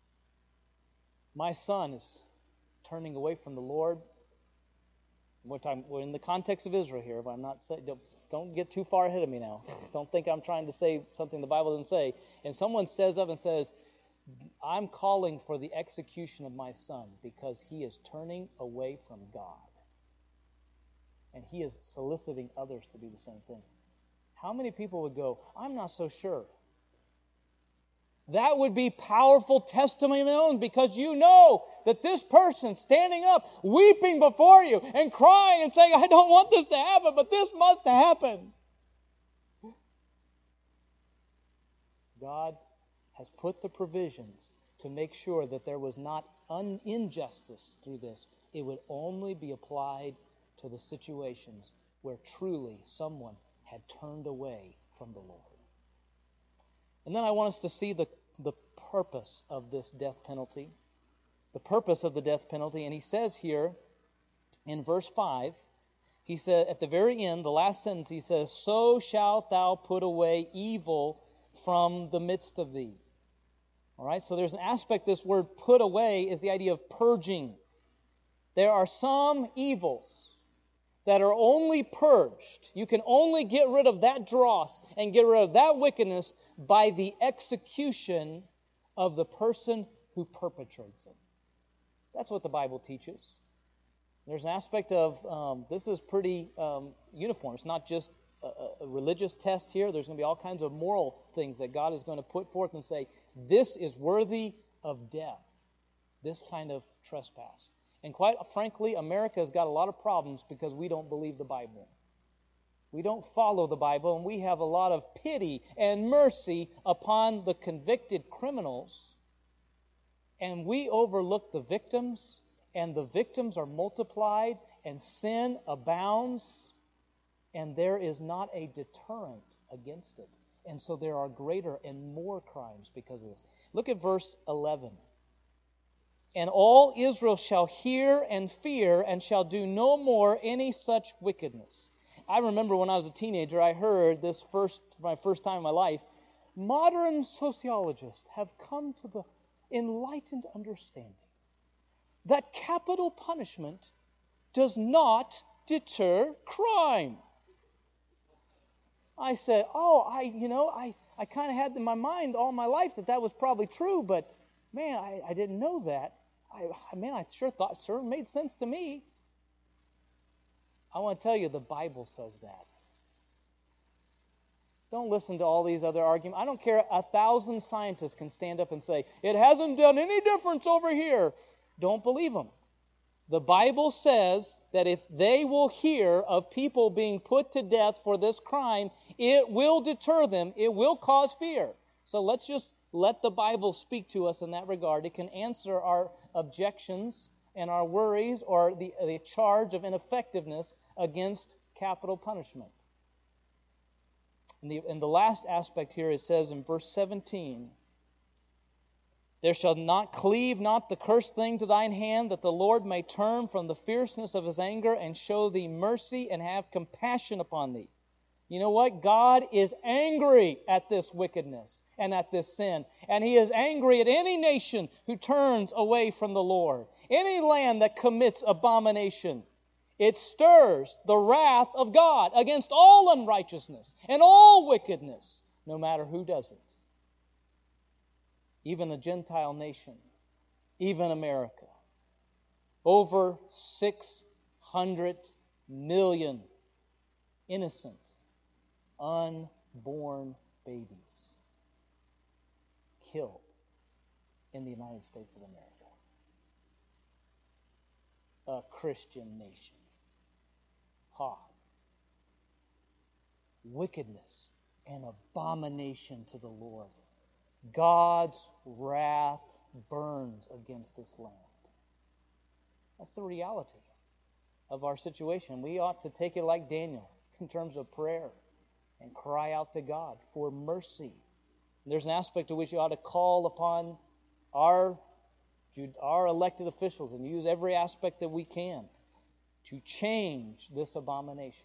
[SPEAKER 2] my son is turning away from the Lord, we're, talking, we're in the context of Israel here, but I'm not saying, don't, don't get too far ahead of me now. Don't think I'm trying to say something the Bible didn't say. And someone says up and says, I'm calling for the execution of my son because he is turning away from God. And he is soliciting others to do the same thing. How many people would go, I'm not so sure? That would be powerful testimony of their own because you know that this person standing up, weeping before you and crying and saying, I don't want this to happen, but this must happen. God has put the provisions to make sure that there was not un- injustice through this. It would only be applied to the situations where truly someone had turned away from the Lord. And then I want us to see the, the purpose of this death penalty. The purpose of the death penalty. And he says here in verse five, he said at the very end, the last sentence, he says, so shalt thou put away evil from the midst of thee. All right, so there's an aspect, this word put away is the idea of purging. There are some evils that are only purged. You can only get rid of that dross and get rid of that wickedness by the execution of the person who perpetrates it. That's what the Bible teaches. There's an aspect of, um, this is pretty um, uniform. It's not just a, a religious test here. There's going to be all kinds of moral things that God is going to put forth and say, this is worthy of death, this kind of trespass. And quite frankly, America has got a lot of problems because we don't believe the Bible. We don't follow the Bible, and we have a lot of pity and mercy upon the convicted criminals. And we overlook the victims, and the victims are multiplied, and sin abounds, and there is not a deterrent against it. And so there are greater and more crimes because of this. Look at verse eleven. And all Israel shall hear and fear, and shall do no more any such wickedness. I remember when I was a teenager, I heard this first, for my first time in my life, modern sociologists have come to the enlightened understanding that capital punishment does not deter crime. I said, oh, I, you know, I, I kind of had in my mind all my life that that was probably true, but man, I, I didn't know that. I, man, I sure thought, sure made sense to me. I want to tell you, the Bible says that. Don't listen to all these other arguments. I don't care. A thousand scientists can stand up and say, it hasn't done any difference over here. Don't believe them. The Bible says that if they will hear of people being put to death for this crime, it will deter them. It will cause fear. So let's just let the Bible speak to us in that regard. It can answer our objections and our worries or the, the charge of ineffectiveness against capital punishment. And the, and the last aspect here, it says in verse seventeen, there shall not cleave not the cursed thing to thine hand, that the Lord may turn from the fierceness of his anger and show thee mercy and have compassion upon thee. You know what? God is angry at this wickedness and at this sin. And He is angry at any nation who turns away from the Lord. Any land that commits abomination. It stirs the wrath of God against all unrighteousness and all wickedness, no matter who does it. Even a Gentile nation, even America. Over six hundred million innocent, unborn babies killed in the United States of America. A Christian nation. Ha. Wickedness and abomination to the Lord. God's wrath burns against this land. That's the reality of our situation. We ought to take it like Daniel in terms of prayer and cry out to God for mercy. There's an aspect to which you ought to call upon our, our elected officials and use every aspect that we can to change this abomination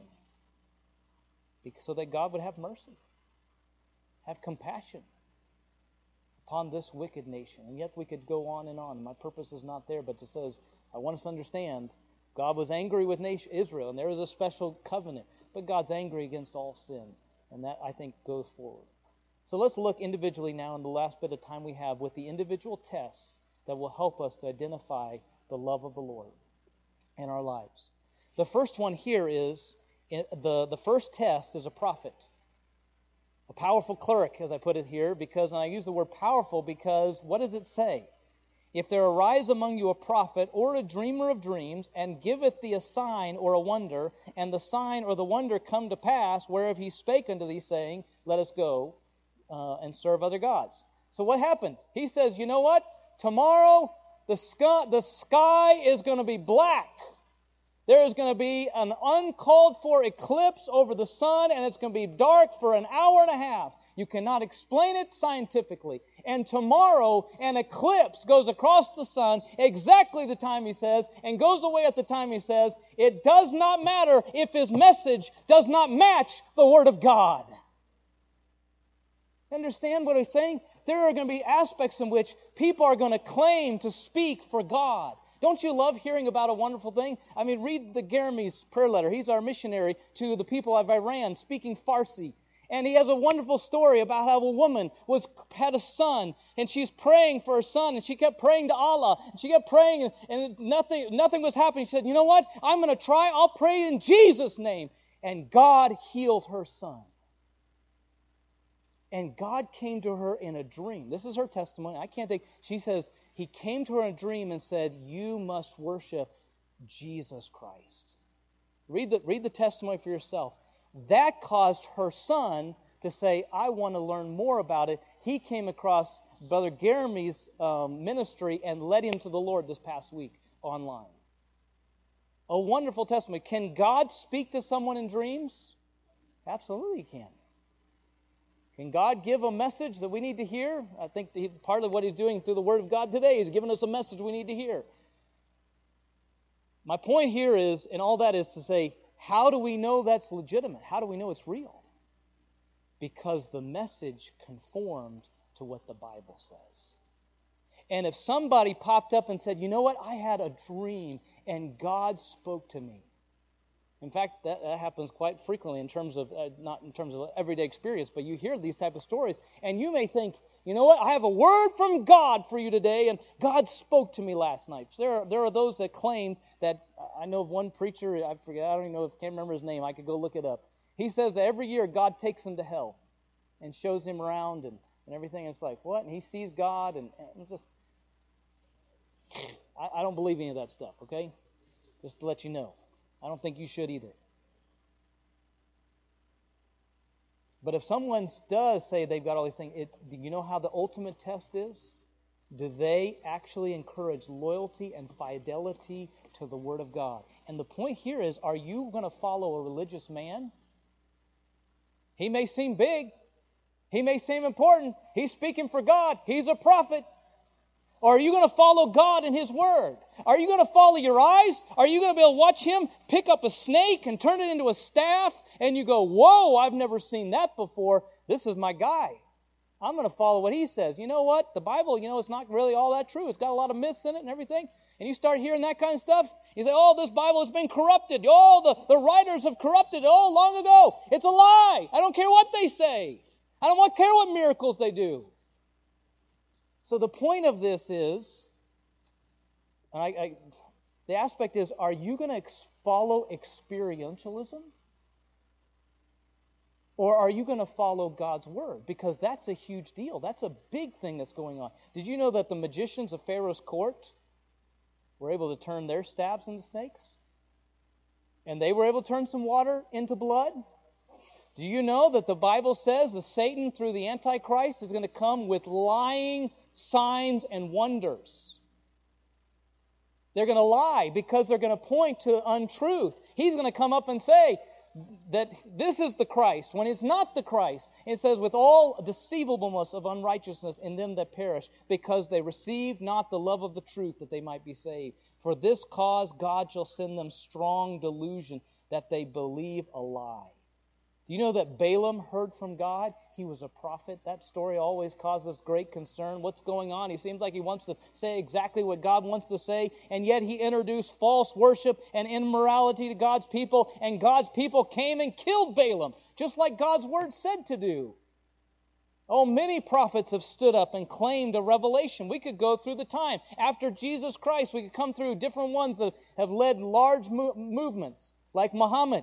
[SPEAKER 2] so that God would have mercy, have compassion upon this wicked nation. And yet we could go on and on. My purpose is not there, but it says, I want us to understand God was angry with nation, Israel, and there was a special covenant, but God's angry against all sin. And that, I think, goes forward. So let's look individually now in the last bit of time we have with the individual tests that will help us to identify the love of the Lord in our lives. The first one here is, the, the first test is a prophet. A powerful cleric, as I put it here, because, and I use the word powerful because, what does it say? If there arise among you a prophet or a dreamer of dreams, and giveth thee a sign or a wonder, and the sign or the wonder come to pass, whereof he spake unto thee, saying, let us go uh, and serve other gods. So what happened? He says, you know what? Tomorrow the sky, the sky is going to be black. There is going to be an uncalled for eclipse over the sun, and it's going to be dark for an hour and a half. You cannot explain it scientifically. And tomorrow, an eclipse goes across the sun exactly the time he says, and goes away at the time he says. It does not matter if his message does not match the Word of God. Understand what I'm saying? There are going to be aspects in which people are going to claim to speak for God. Don't you love hearing about a wonderful thing? I mean, read the Ghermes prayer letter. He's our missionary to the people of Iran speaking Farsi. And he has a wonderful story about how a woman was had a son, and she's praying for her son, and she kept praying to Allah, and she kept praying, and nothing, nothing was happening. She said, you know what? I'm going to try. I'll pray in Jesus' name. And God healed her son. And God came to her in a dream. This is her testimony. I can't take... She says, He came to her in a dream and said, you must worship Jesus Christ. Read the, read the testimony for yourself. That caused her son to say, I want to learn more about it. He came across Brother Ghermes' um, ministry and led him to the Lord this past week online. A wonderful testimony. Can God speak to someone in dreams? Absolutely He can. Can God give a message that we need to hear? I think the, part of what He's doing through the Word of God today is giving us a message we need to hear. My point here is, and all that is to say, how do we know that's legitimate? How do we know it's real? Because the message conformed to what the Bible says. And if somebody popped up and said, you know what, I had a dream and God spoke to me. In fact, that, that happens quite frequently in terms of, uh, not in terms of everyday experience, but you hear these type of stories, and you may think, you know what, I have a word from God for you today, and God spoke to me last night. So there are, there are those that claim that, I know of one preacher, I forget, I don't even know if, I can't remember his name, I could go look it up. He says that every year God takes him to hell. and shows him around and, and everything. And it's like, what? And he sees God, and, and it's just, I, I don't believe any of that stuff, okay? Just to let you know. I don't think you should either. But if someone does say they've got all these things, it, do you know how the ultimate test is? Do they actually encourage loyalty and fidelity to the Word of God? And the point here is, are you going to follow a religious man? He may seem big. He may seem important. He's speaking for God. He's a prophet. Or are you going to follow God and His Word? Are you going to follow your eyes? Are you going to be able to watch Him pick up a snake and turn it into a staff? And you go, whoa, I've never seen that before. This is my guy. I'm going to follow what he says. You know what? The Bible, you know, it's not really all that true. It's got a lot of myths in it and everything. And you start hearing that kind of stuff. You say, oh, this Bible has been corrupted. Oh, the, the writers have corrupted it. Oh, long ago. It's a lie. I don't care what they say. I don't want care what miracles they do. So the point of this is, I, I, the aspect is, are you going to ex- follow experientialism? Or are you going to follow God's Word? Because that's a huge deal. That's a big thing that's going on. Did you know that the magicians of Pharaoh's court were able to turn their staffs into snakes? And they were able to turn some water into blood? Do you know that the Bible says that Satan, through the Antichrist, is going to come with lying signs and wonders? They're going to lie because they're going to point to untruth. He's going to come up and say that this is the Christ, when it's not the Christ. It says, with all deceivableness of unrighteousness in them that perish, because they receive not the love of the truth, that they might be saved. For this cause God shall send them strong delusion, that they believe a lie. Do you know that Balaam heard from God? He was a prophet. That story always causes great concern. What's going on? He seems like he wants to say exactly what God wants to say, and yet he introduced false worship and immorality to God's people, and God's people came and killed Balaam, just like God's Word said to do. Oh, many prophets have stood up and claimed a revelation. We could go through the time. After Jesus Christ, we could come through different ones that have led large mo- movements, like Muhammad.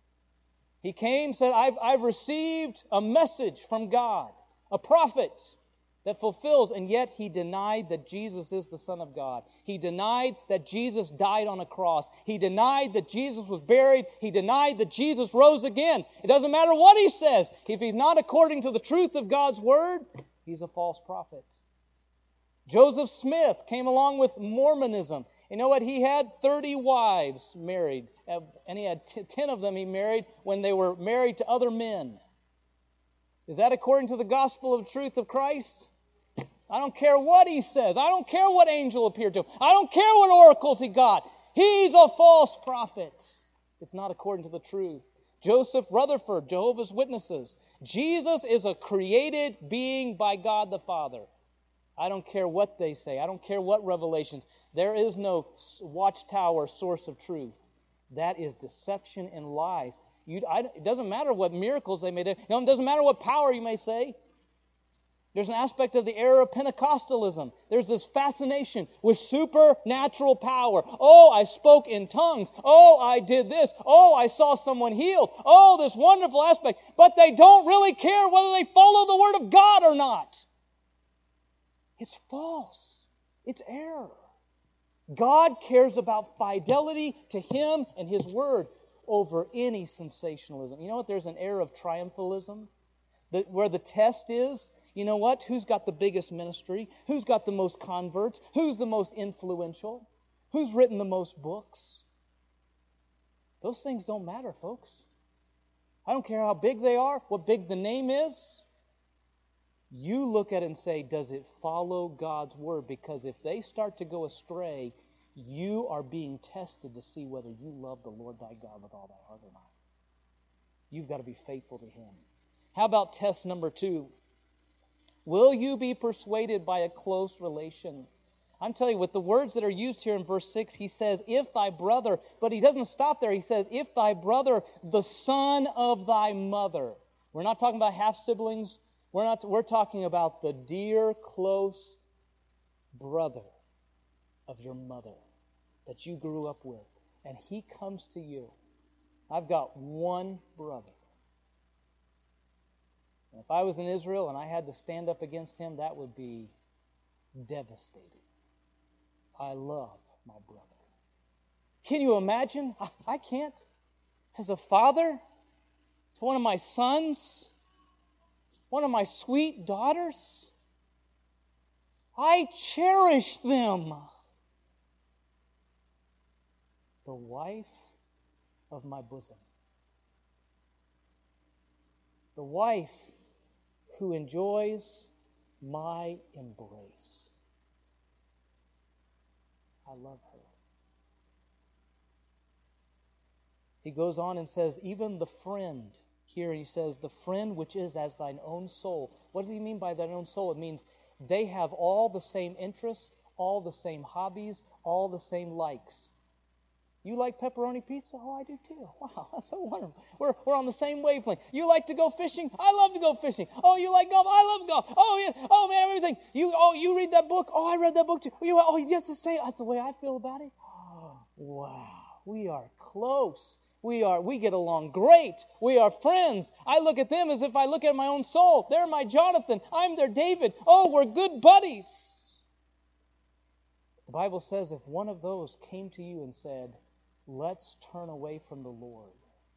[SPEAKER 2] He came, said, I've, I've received a message from God, a prophet that fulfills, and yet he denied that Jesus is the Son of God. He denied that Jesus died on a cross. He denied that Jesus was buried. He denied that Jesus rose again. It doesn't matter what he says. If he's not according to the truth of God's Word, he's a false prophet. Joseph Smith came along with Mormonism. You know what? He had thirty wives married, and he had ten of them he married when they were married to other men. Is that according to the gospel of truth of Christ? I don't care what he says. I don't care what angel appeared to him. I don't care what oracles he got. He's a false prophet. It's not according to the truth. Joseph Rutherford, Jehovah's Witnesses. Jesus is a created being by God the Father. I don't care what they say. I don't care what revelations. There is no watchtower source of truth. That is deception and lies. You, I, it doesn't matter what miracles they may do. No, it doesn't matter what power you may say. There's an aspect of the era of Pentecostalism. There's this fascination with supernatural power. Oh, I spoke in tongues. Oh, I did this. Oh, I saw someone healed. Oh, this wonderful aspect. But they don't really care whether they follow the Word of God or not. It's false. It's error. God cares about fidelity to Him and His Word over any sensationalism. You know what? There's an era of triumphalism that where the test is, you know what? Who's got the biggest ministry? Who's got the most converts? Who's the most influential? Who's written the most books? Those things don't matter, folks. I don't care how big they are, what big the name is. You look at it and say, does it follow God's Word? Because if they start to go astray, you are being tested to see whether you love the Lord thy God with all thy heart or not. You've got to be faithful to Him. How about test number two? Will you be persuaded by a close relation? I'm telling you, with the words that are used here in verse six, he says, if thy brother, but he doesn't stop there. He says, if thy brother, the son of thy mother. We're not talking about half-siblings. We're not. We're talking about the dear, close brother of your mother that you grew up with. And he comes to you. I've got one brother. And if I was in Israel and I had to stand up against him, that would be devastating. I love my brother. Can you imagine? I, I can't. As a father to one of my sons, one of my sweet daughters, I cherish them. The wife of my bosom. The wife who enjoys my embrace. I love her. He goes on and says, even the friend. Here he says, the friend which is as thine own soul. What does he mean by thine own soul? It means they have all the same interests, all the same hobbies, all the same likes. You like pepperoni pizza? Oh, I do too. Wow, that's so wonderful. We're, we're on the same wavelength. You like to go fishing? I love to go fishing. Oh, you like golf? I love golf. Oh, yeah. Oh, man, everything. You oh, you read that book? Oh, I read that book too. You, oh, yes, the same. That's the way I feel about it. Oh, wow, we are close. We are. We get along great. We are friends. I look at them as if I look at my own soul. They're my Jonathan. I'm their David. Oh, we're good buddies. The Bible says if one of those came to you and said, let's turn away from the Lord.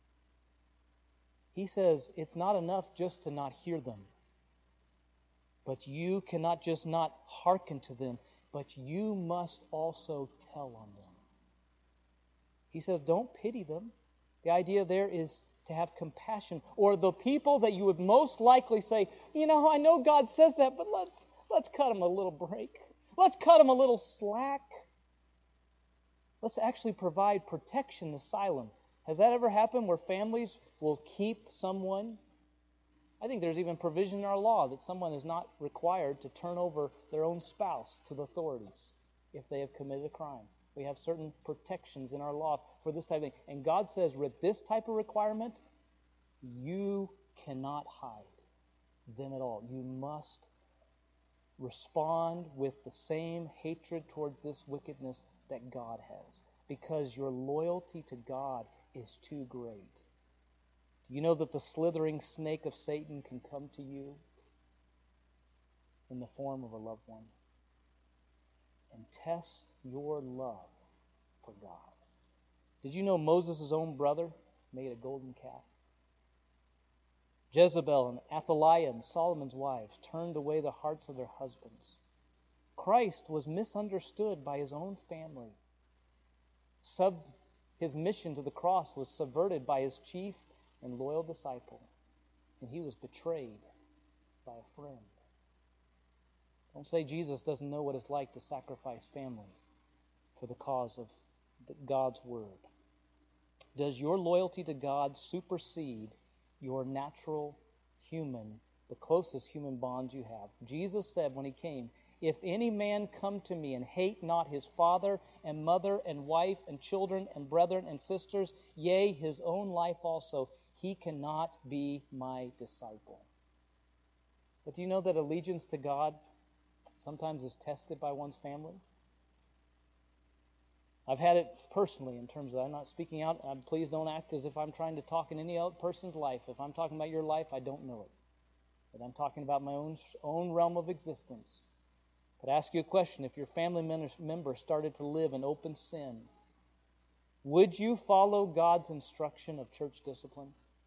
[SPEAKER 2] He says it's not enough just to not hear them. But you cannot just not hearken to them, but you must also tell on them. He says don't pity them. The idea there is to have compassion. Or the people that you would most likely say, you know, I know God says that, but let's let's cut them a little break. Let's cut them a little slack. Let's actually provide protection, asylum. Has that ever happened where families will keep someone? I think there's even provision in our law that someone is not required to turn over their own spouse to the authorities if they have committed a crime. We have certain protections in our law for this type of thing. And God says with this type of requirement, you cannot hide them at all. You must respond with the same hatred towards this wickedness that God has, because your loyalty to God is too great. Do you know that the slithering snake of Satan can come to you in the form of a loved one and test your love for God? Did you know Moses' own brother made a golden calf? Jezebel and Athaliah and Solomon's wives turned away the hearts of their husbands. Christ was misunderstood by his own family. Sub, his mission to the cross was subverted by his chief and loyal disciple, and he was betrayed by a friend. Don't say Jesus doesn't know what it's like to sacrifice family for the cause of God's word. Does your loyalty to God supersede your natural human, the closest human bonds you have? Jesus said when he came, if any man come to me and hate not his father and mother and wife and children and brethren and sisters, yea, his own life also, he cannot be my disciple. But do you know that allegiance to God sometimes is tested by one's family? I've had it personally in terms of, I'm not speaking out, uh, please don't act as if I'm trying to talk in any other person's life. If I'm talking about your life, I don't know it. But I'm talking about my own, own realm of existence. But I ask you a question. If your family member started to live in open sin, would you follow God's instruction of church discipline?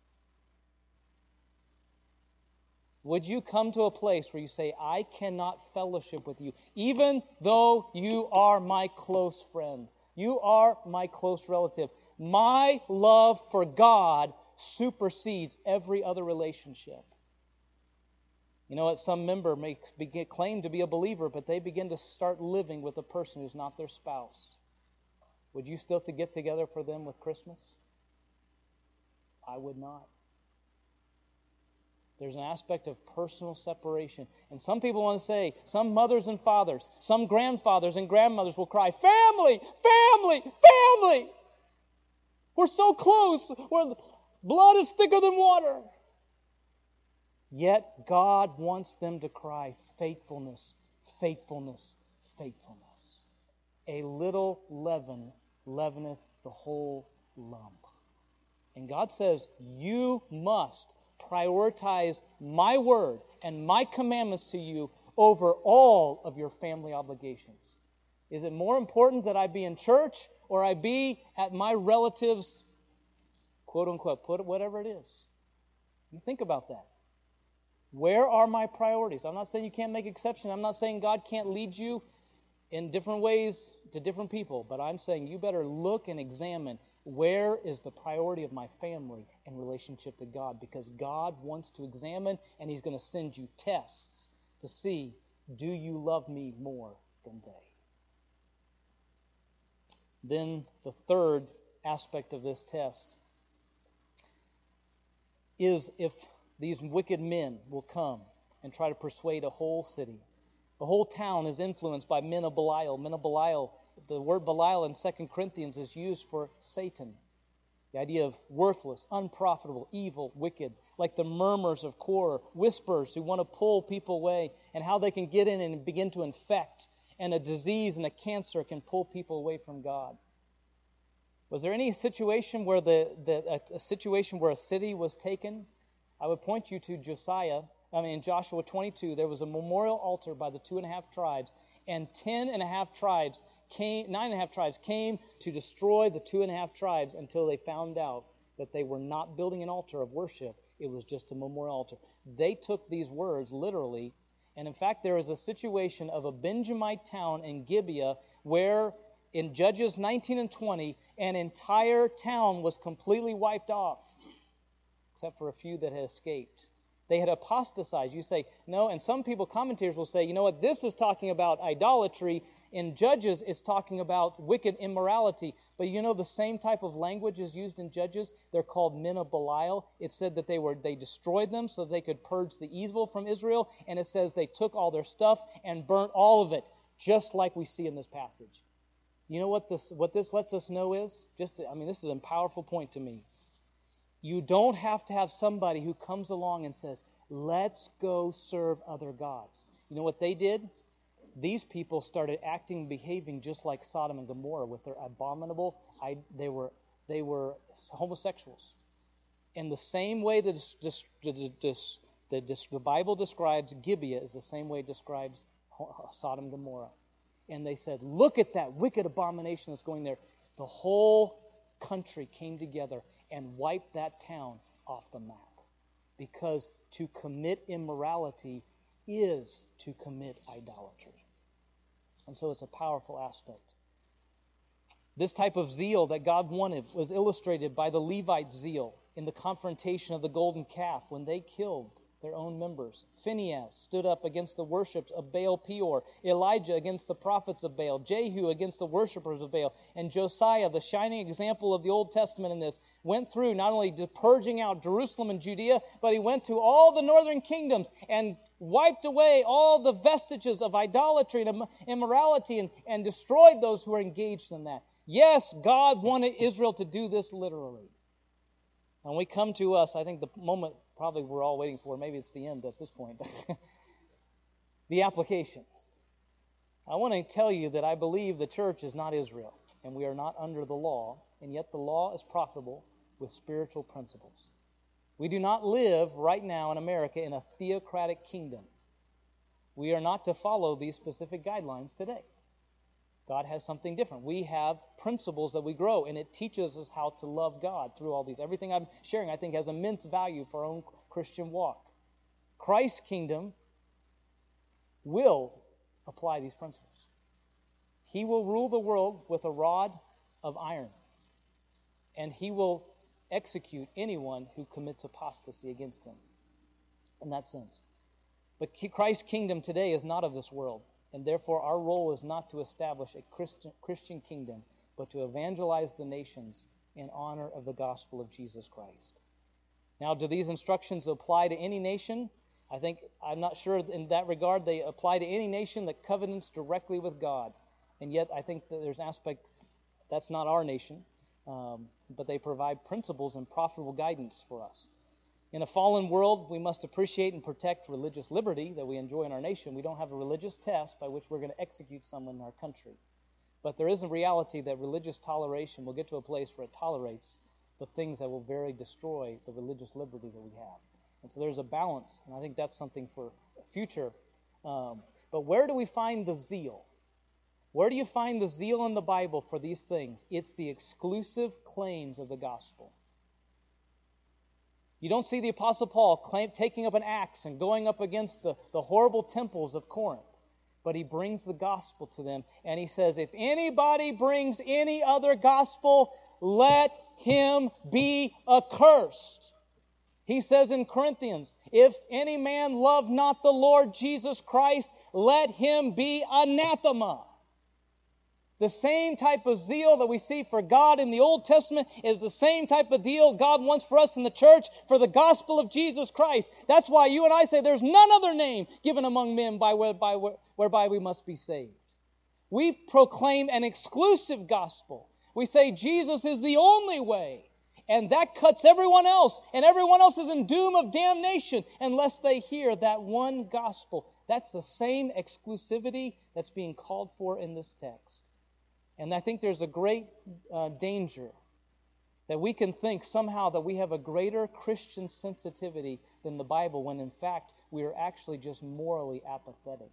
[SPEAKER 2] Would you come to a place where you say, I cannot fellowship with you, even though you are my close friend? You are my close relative. My love for God supersedes every other relationship. You know what? Some member may begin, claim to be a believer, but they begin to start living with a person who's not their spouse. Would you still to get together for them with Christmas? I would not. There's an aspect of personal separation. And some people want to say, some mothers and fathers, some grandfathers and grandmothers will cry, family, family, family. We're so close. We're, blood is thicker than water. Yet God wants them to cry, faithfulness, faithfulness, faithfulness. A little leaven leaveneth the whole lump. And God says, you must
[SPEAKER 4] prioritize my word and my commandments to you over all of your family obligations? Is it more important that I be in church or I be at my relatives' quote unquote, put it whatever it is? You think about that. Where are my priorities? I'm not saying you can't make exceptions. I'm not saying God can't lead you in different ways to different people, but I'm saying you better look and examine where is the priority of my family in relationship to God, because God wants to examine, and He's going to send you tests to see, do you love me more than they? Then the third aspect of this test is if these wicked men will come and try to persuade a whole city. The whole town is influenced by men of Belial. Men of Belial, the word Belial in Second Corinthians is used for Satan. The idea of worthless, unprofitable, evil, wicked, like the murmurs of Korah, whispers who want to pull people away, and how they can get in and begin to infect, and a disease and a cancer can pull people away from God. Was there any situation where the, the a, a situation where a city was taken? I would point you to Josiah. I mean, in Joshua twenty-two, there was a memorial altar by the two and a half tribes, and ten and a half tribes came, nine and a half tribes came to destroy the two and a half tribes until they found out that they were not building an altar of worship. It was just a memorial altar. They took these words literally, and in fact, there is a situation of a Benjamite town in Gibeah where in Judges nineteen and twenty, an entire town was completely wiped off, except for a few that had escaped. They had apostatized. You say, no, and some people, commentators will say, you know what, this is talking about idolatry. In Judges, it's talking about wicked immorality. But you know the same type of language is used in Judges? They're called men of Belial. It said that they were they destroyed them so they could purge the evil from Israel. And it says they took all their stuff and burnt all of it, just like we see in this passage. You know what this what this lets us know is? Just to, I mean, this is a powerful point to me. You don't have to have somebody who comes along and says, let's go serve other gods. You know what they did? These people started acting and behaving just like Sodom and Gomorrah with their abominable, I, they were they were homosexuals. In the same way that this, this, this, the, this, the Bible describes Gibeah is the same way it describes Sodom and Gomorrah. And they said, look at that wicked abomination that's going there. The whole country came together and wiped that town off the map. Because to commit immorality is to commit idolatry. And so it's a powerful aspect. This type of zeal that God wanted was illustrated by the Levites' zeal in the confrontation of the golden calf when they killed their own members. Phinehas stood up against the worship of Baal Peor, Elijah against the prophets of Baal, Jehu against the worshipers of Baal, and Josiah, the shining example of the Old Testament in this, went through not only purging out Jerusalem and Judea, but he went to all the northern kingdoms and wiped away all the vestiges of idolatry and immorality and, and destroyed those who were engaged in that. Yes, God wanted Israel to do this literally. And when we come to us, I think the moment probably we're all waiting for, maybe it's the end at this point, the application. I want to tell you that I believe the church is not Israel, and we are not under the law, and yet the law is profitable with spiritual principles. We do not live right now in America in a theocratic kingdom. We are not to follow these specific guidelines today. God has something different. We have principles that we grow, and it teaches us how to love God through all these. Everything I'm sharing, I think, has immense value for our own Christian walk. Christ's kingdom will apply these principles. He will rule the world with a rod of iron, and he will execute anyone who commits apostasy against him in that sense. But Christ's kingdom today is not of this world. And therefore, our role is not to establish a Christian, Christian kingdom, but to evangelize the nations in honor of the gospel of Jesus Christ. Now, do these instructions apply to any nation? I think, I'm not sure in that regard they apply to any nation that covenants directly with God. And yet, I think that there's an aspect, that's not our nation, um, but they provide principles and profitable guidance for us. In a fallen world, we must appreciate and protect religious liberty that we enjoy in our nation. We don't have a religious test by which we're going to execute someone in our country. But there is a reality that religious toleration will get to a place where it tolerates the things that will very destroy the religious liberty that we have. And so there's a balance, and I think that's something for future. Um, but where do we find the zeal? Where do you find the zeal in the Bible for these things? It's the exclusive claims of the gospel. You don't see the Apostle Paul claim, taking up an axe and going up against the, the horrible temples of Corinth. But he brings the gospel to them. And he says, if anybody brings any other gospel, let him be accursed. He says in Corinthians, if any man love not the Lord Jesus Christ, let him be anathema. The same type of zeal that we see for God in the Old Testament is the same type of deal God wants for us in the church for the gospel of Jesus Christ. That's why you and I say there's none other name given among men by whereby, whereby we must be saved. We proclaim an exclusive gospel. We say Jesus is the only way. And that cuts everyone else. And everyone else is in doom of damnation unless they hear that one gospel. That's the same exclusivity that's being called for in this text. And I think there's a great uh, danger that we can think somehow that we have a greater Christian sensitivity than the Bible, when in fact we are actually just morally apathetic.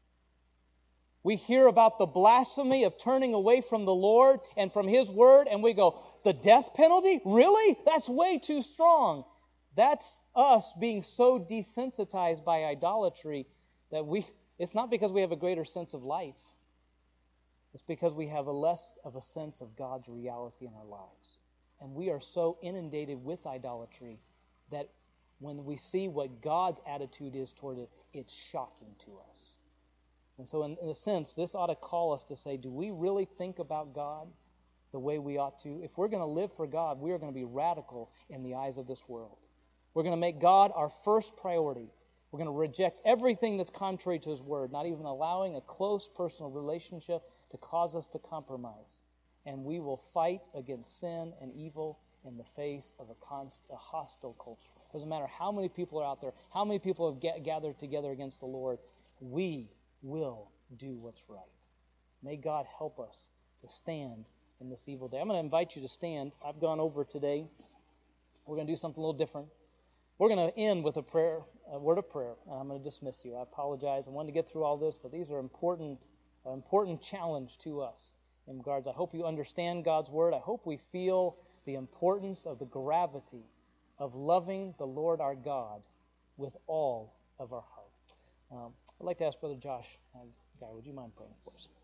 [SPEAKER 4] We hear about the blasphemy of turning away from the Lord and from His Word, and we go, the death penalty? Really? That's way too strong. That's us being so desensitized by idolatry that we, it's not because we have a greater sense of life. It's because we have a less of a sense of God's reality in our lives. And we are so inundated with idolatry that when we see what God's attitude is toward it, it's shocking to us. And so in, in a sense, this ought to call us to say, do we really think about God the way we ought to? If we're going to live for God, we are going to be radical in the eyes of this world. We're going to make God our first priority. We're going to reject everything that's contrary to His Word, not even allowing a close personal relationship to cause us to compromise. And we will fight against sin and evil in the face of a, const, a hostile culture. Doesn't matter how many people are out there, how many people have get, gathered together against the Lord, we will do what's right. May God help us to stand in this evil day. I'm going to invite you to stand. I've gone over today. We're going to do something a little different. We're going to end with a prayer, a word of prayer, and I'm going to dismiss you. I apologize. I wanted to get through all this, but these are important, an important challenge to us in regards. I hope you understand God's Word. I hope we feel the importance of the gravity of loving the Lord our God with all of our heart. Um, I'd like to ask Brother Josh, uh, Guy, would you mind praying for us?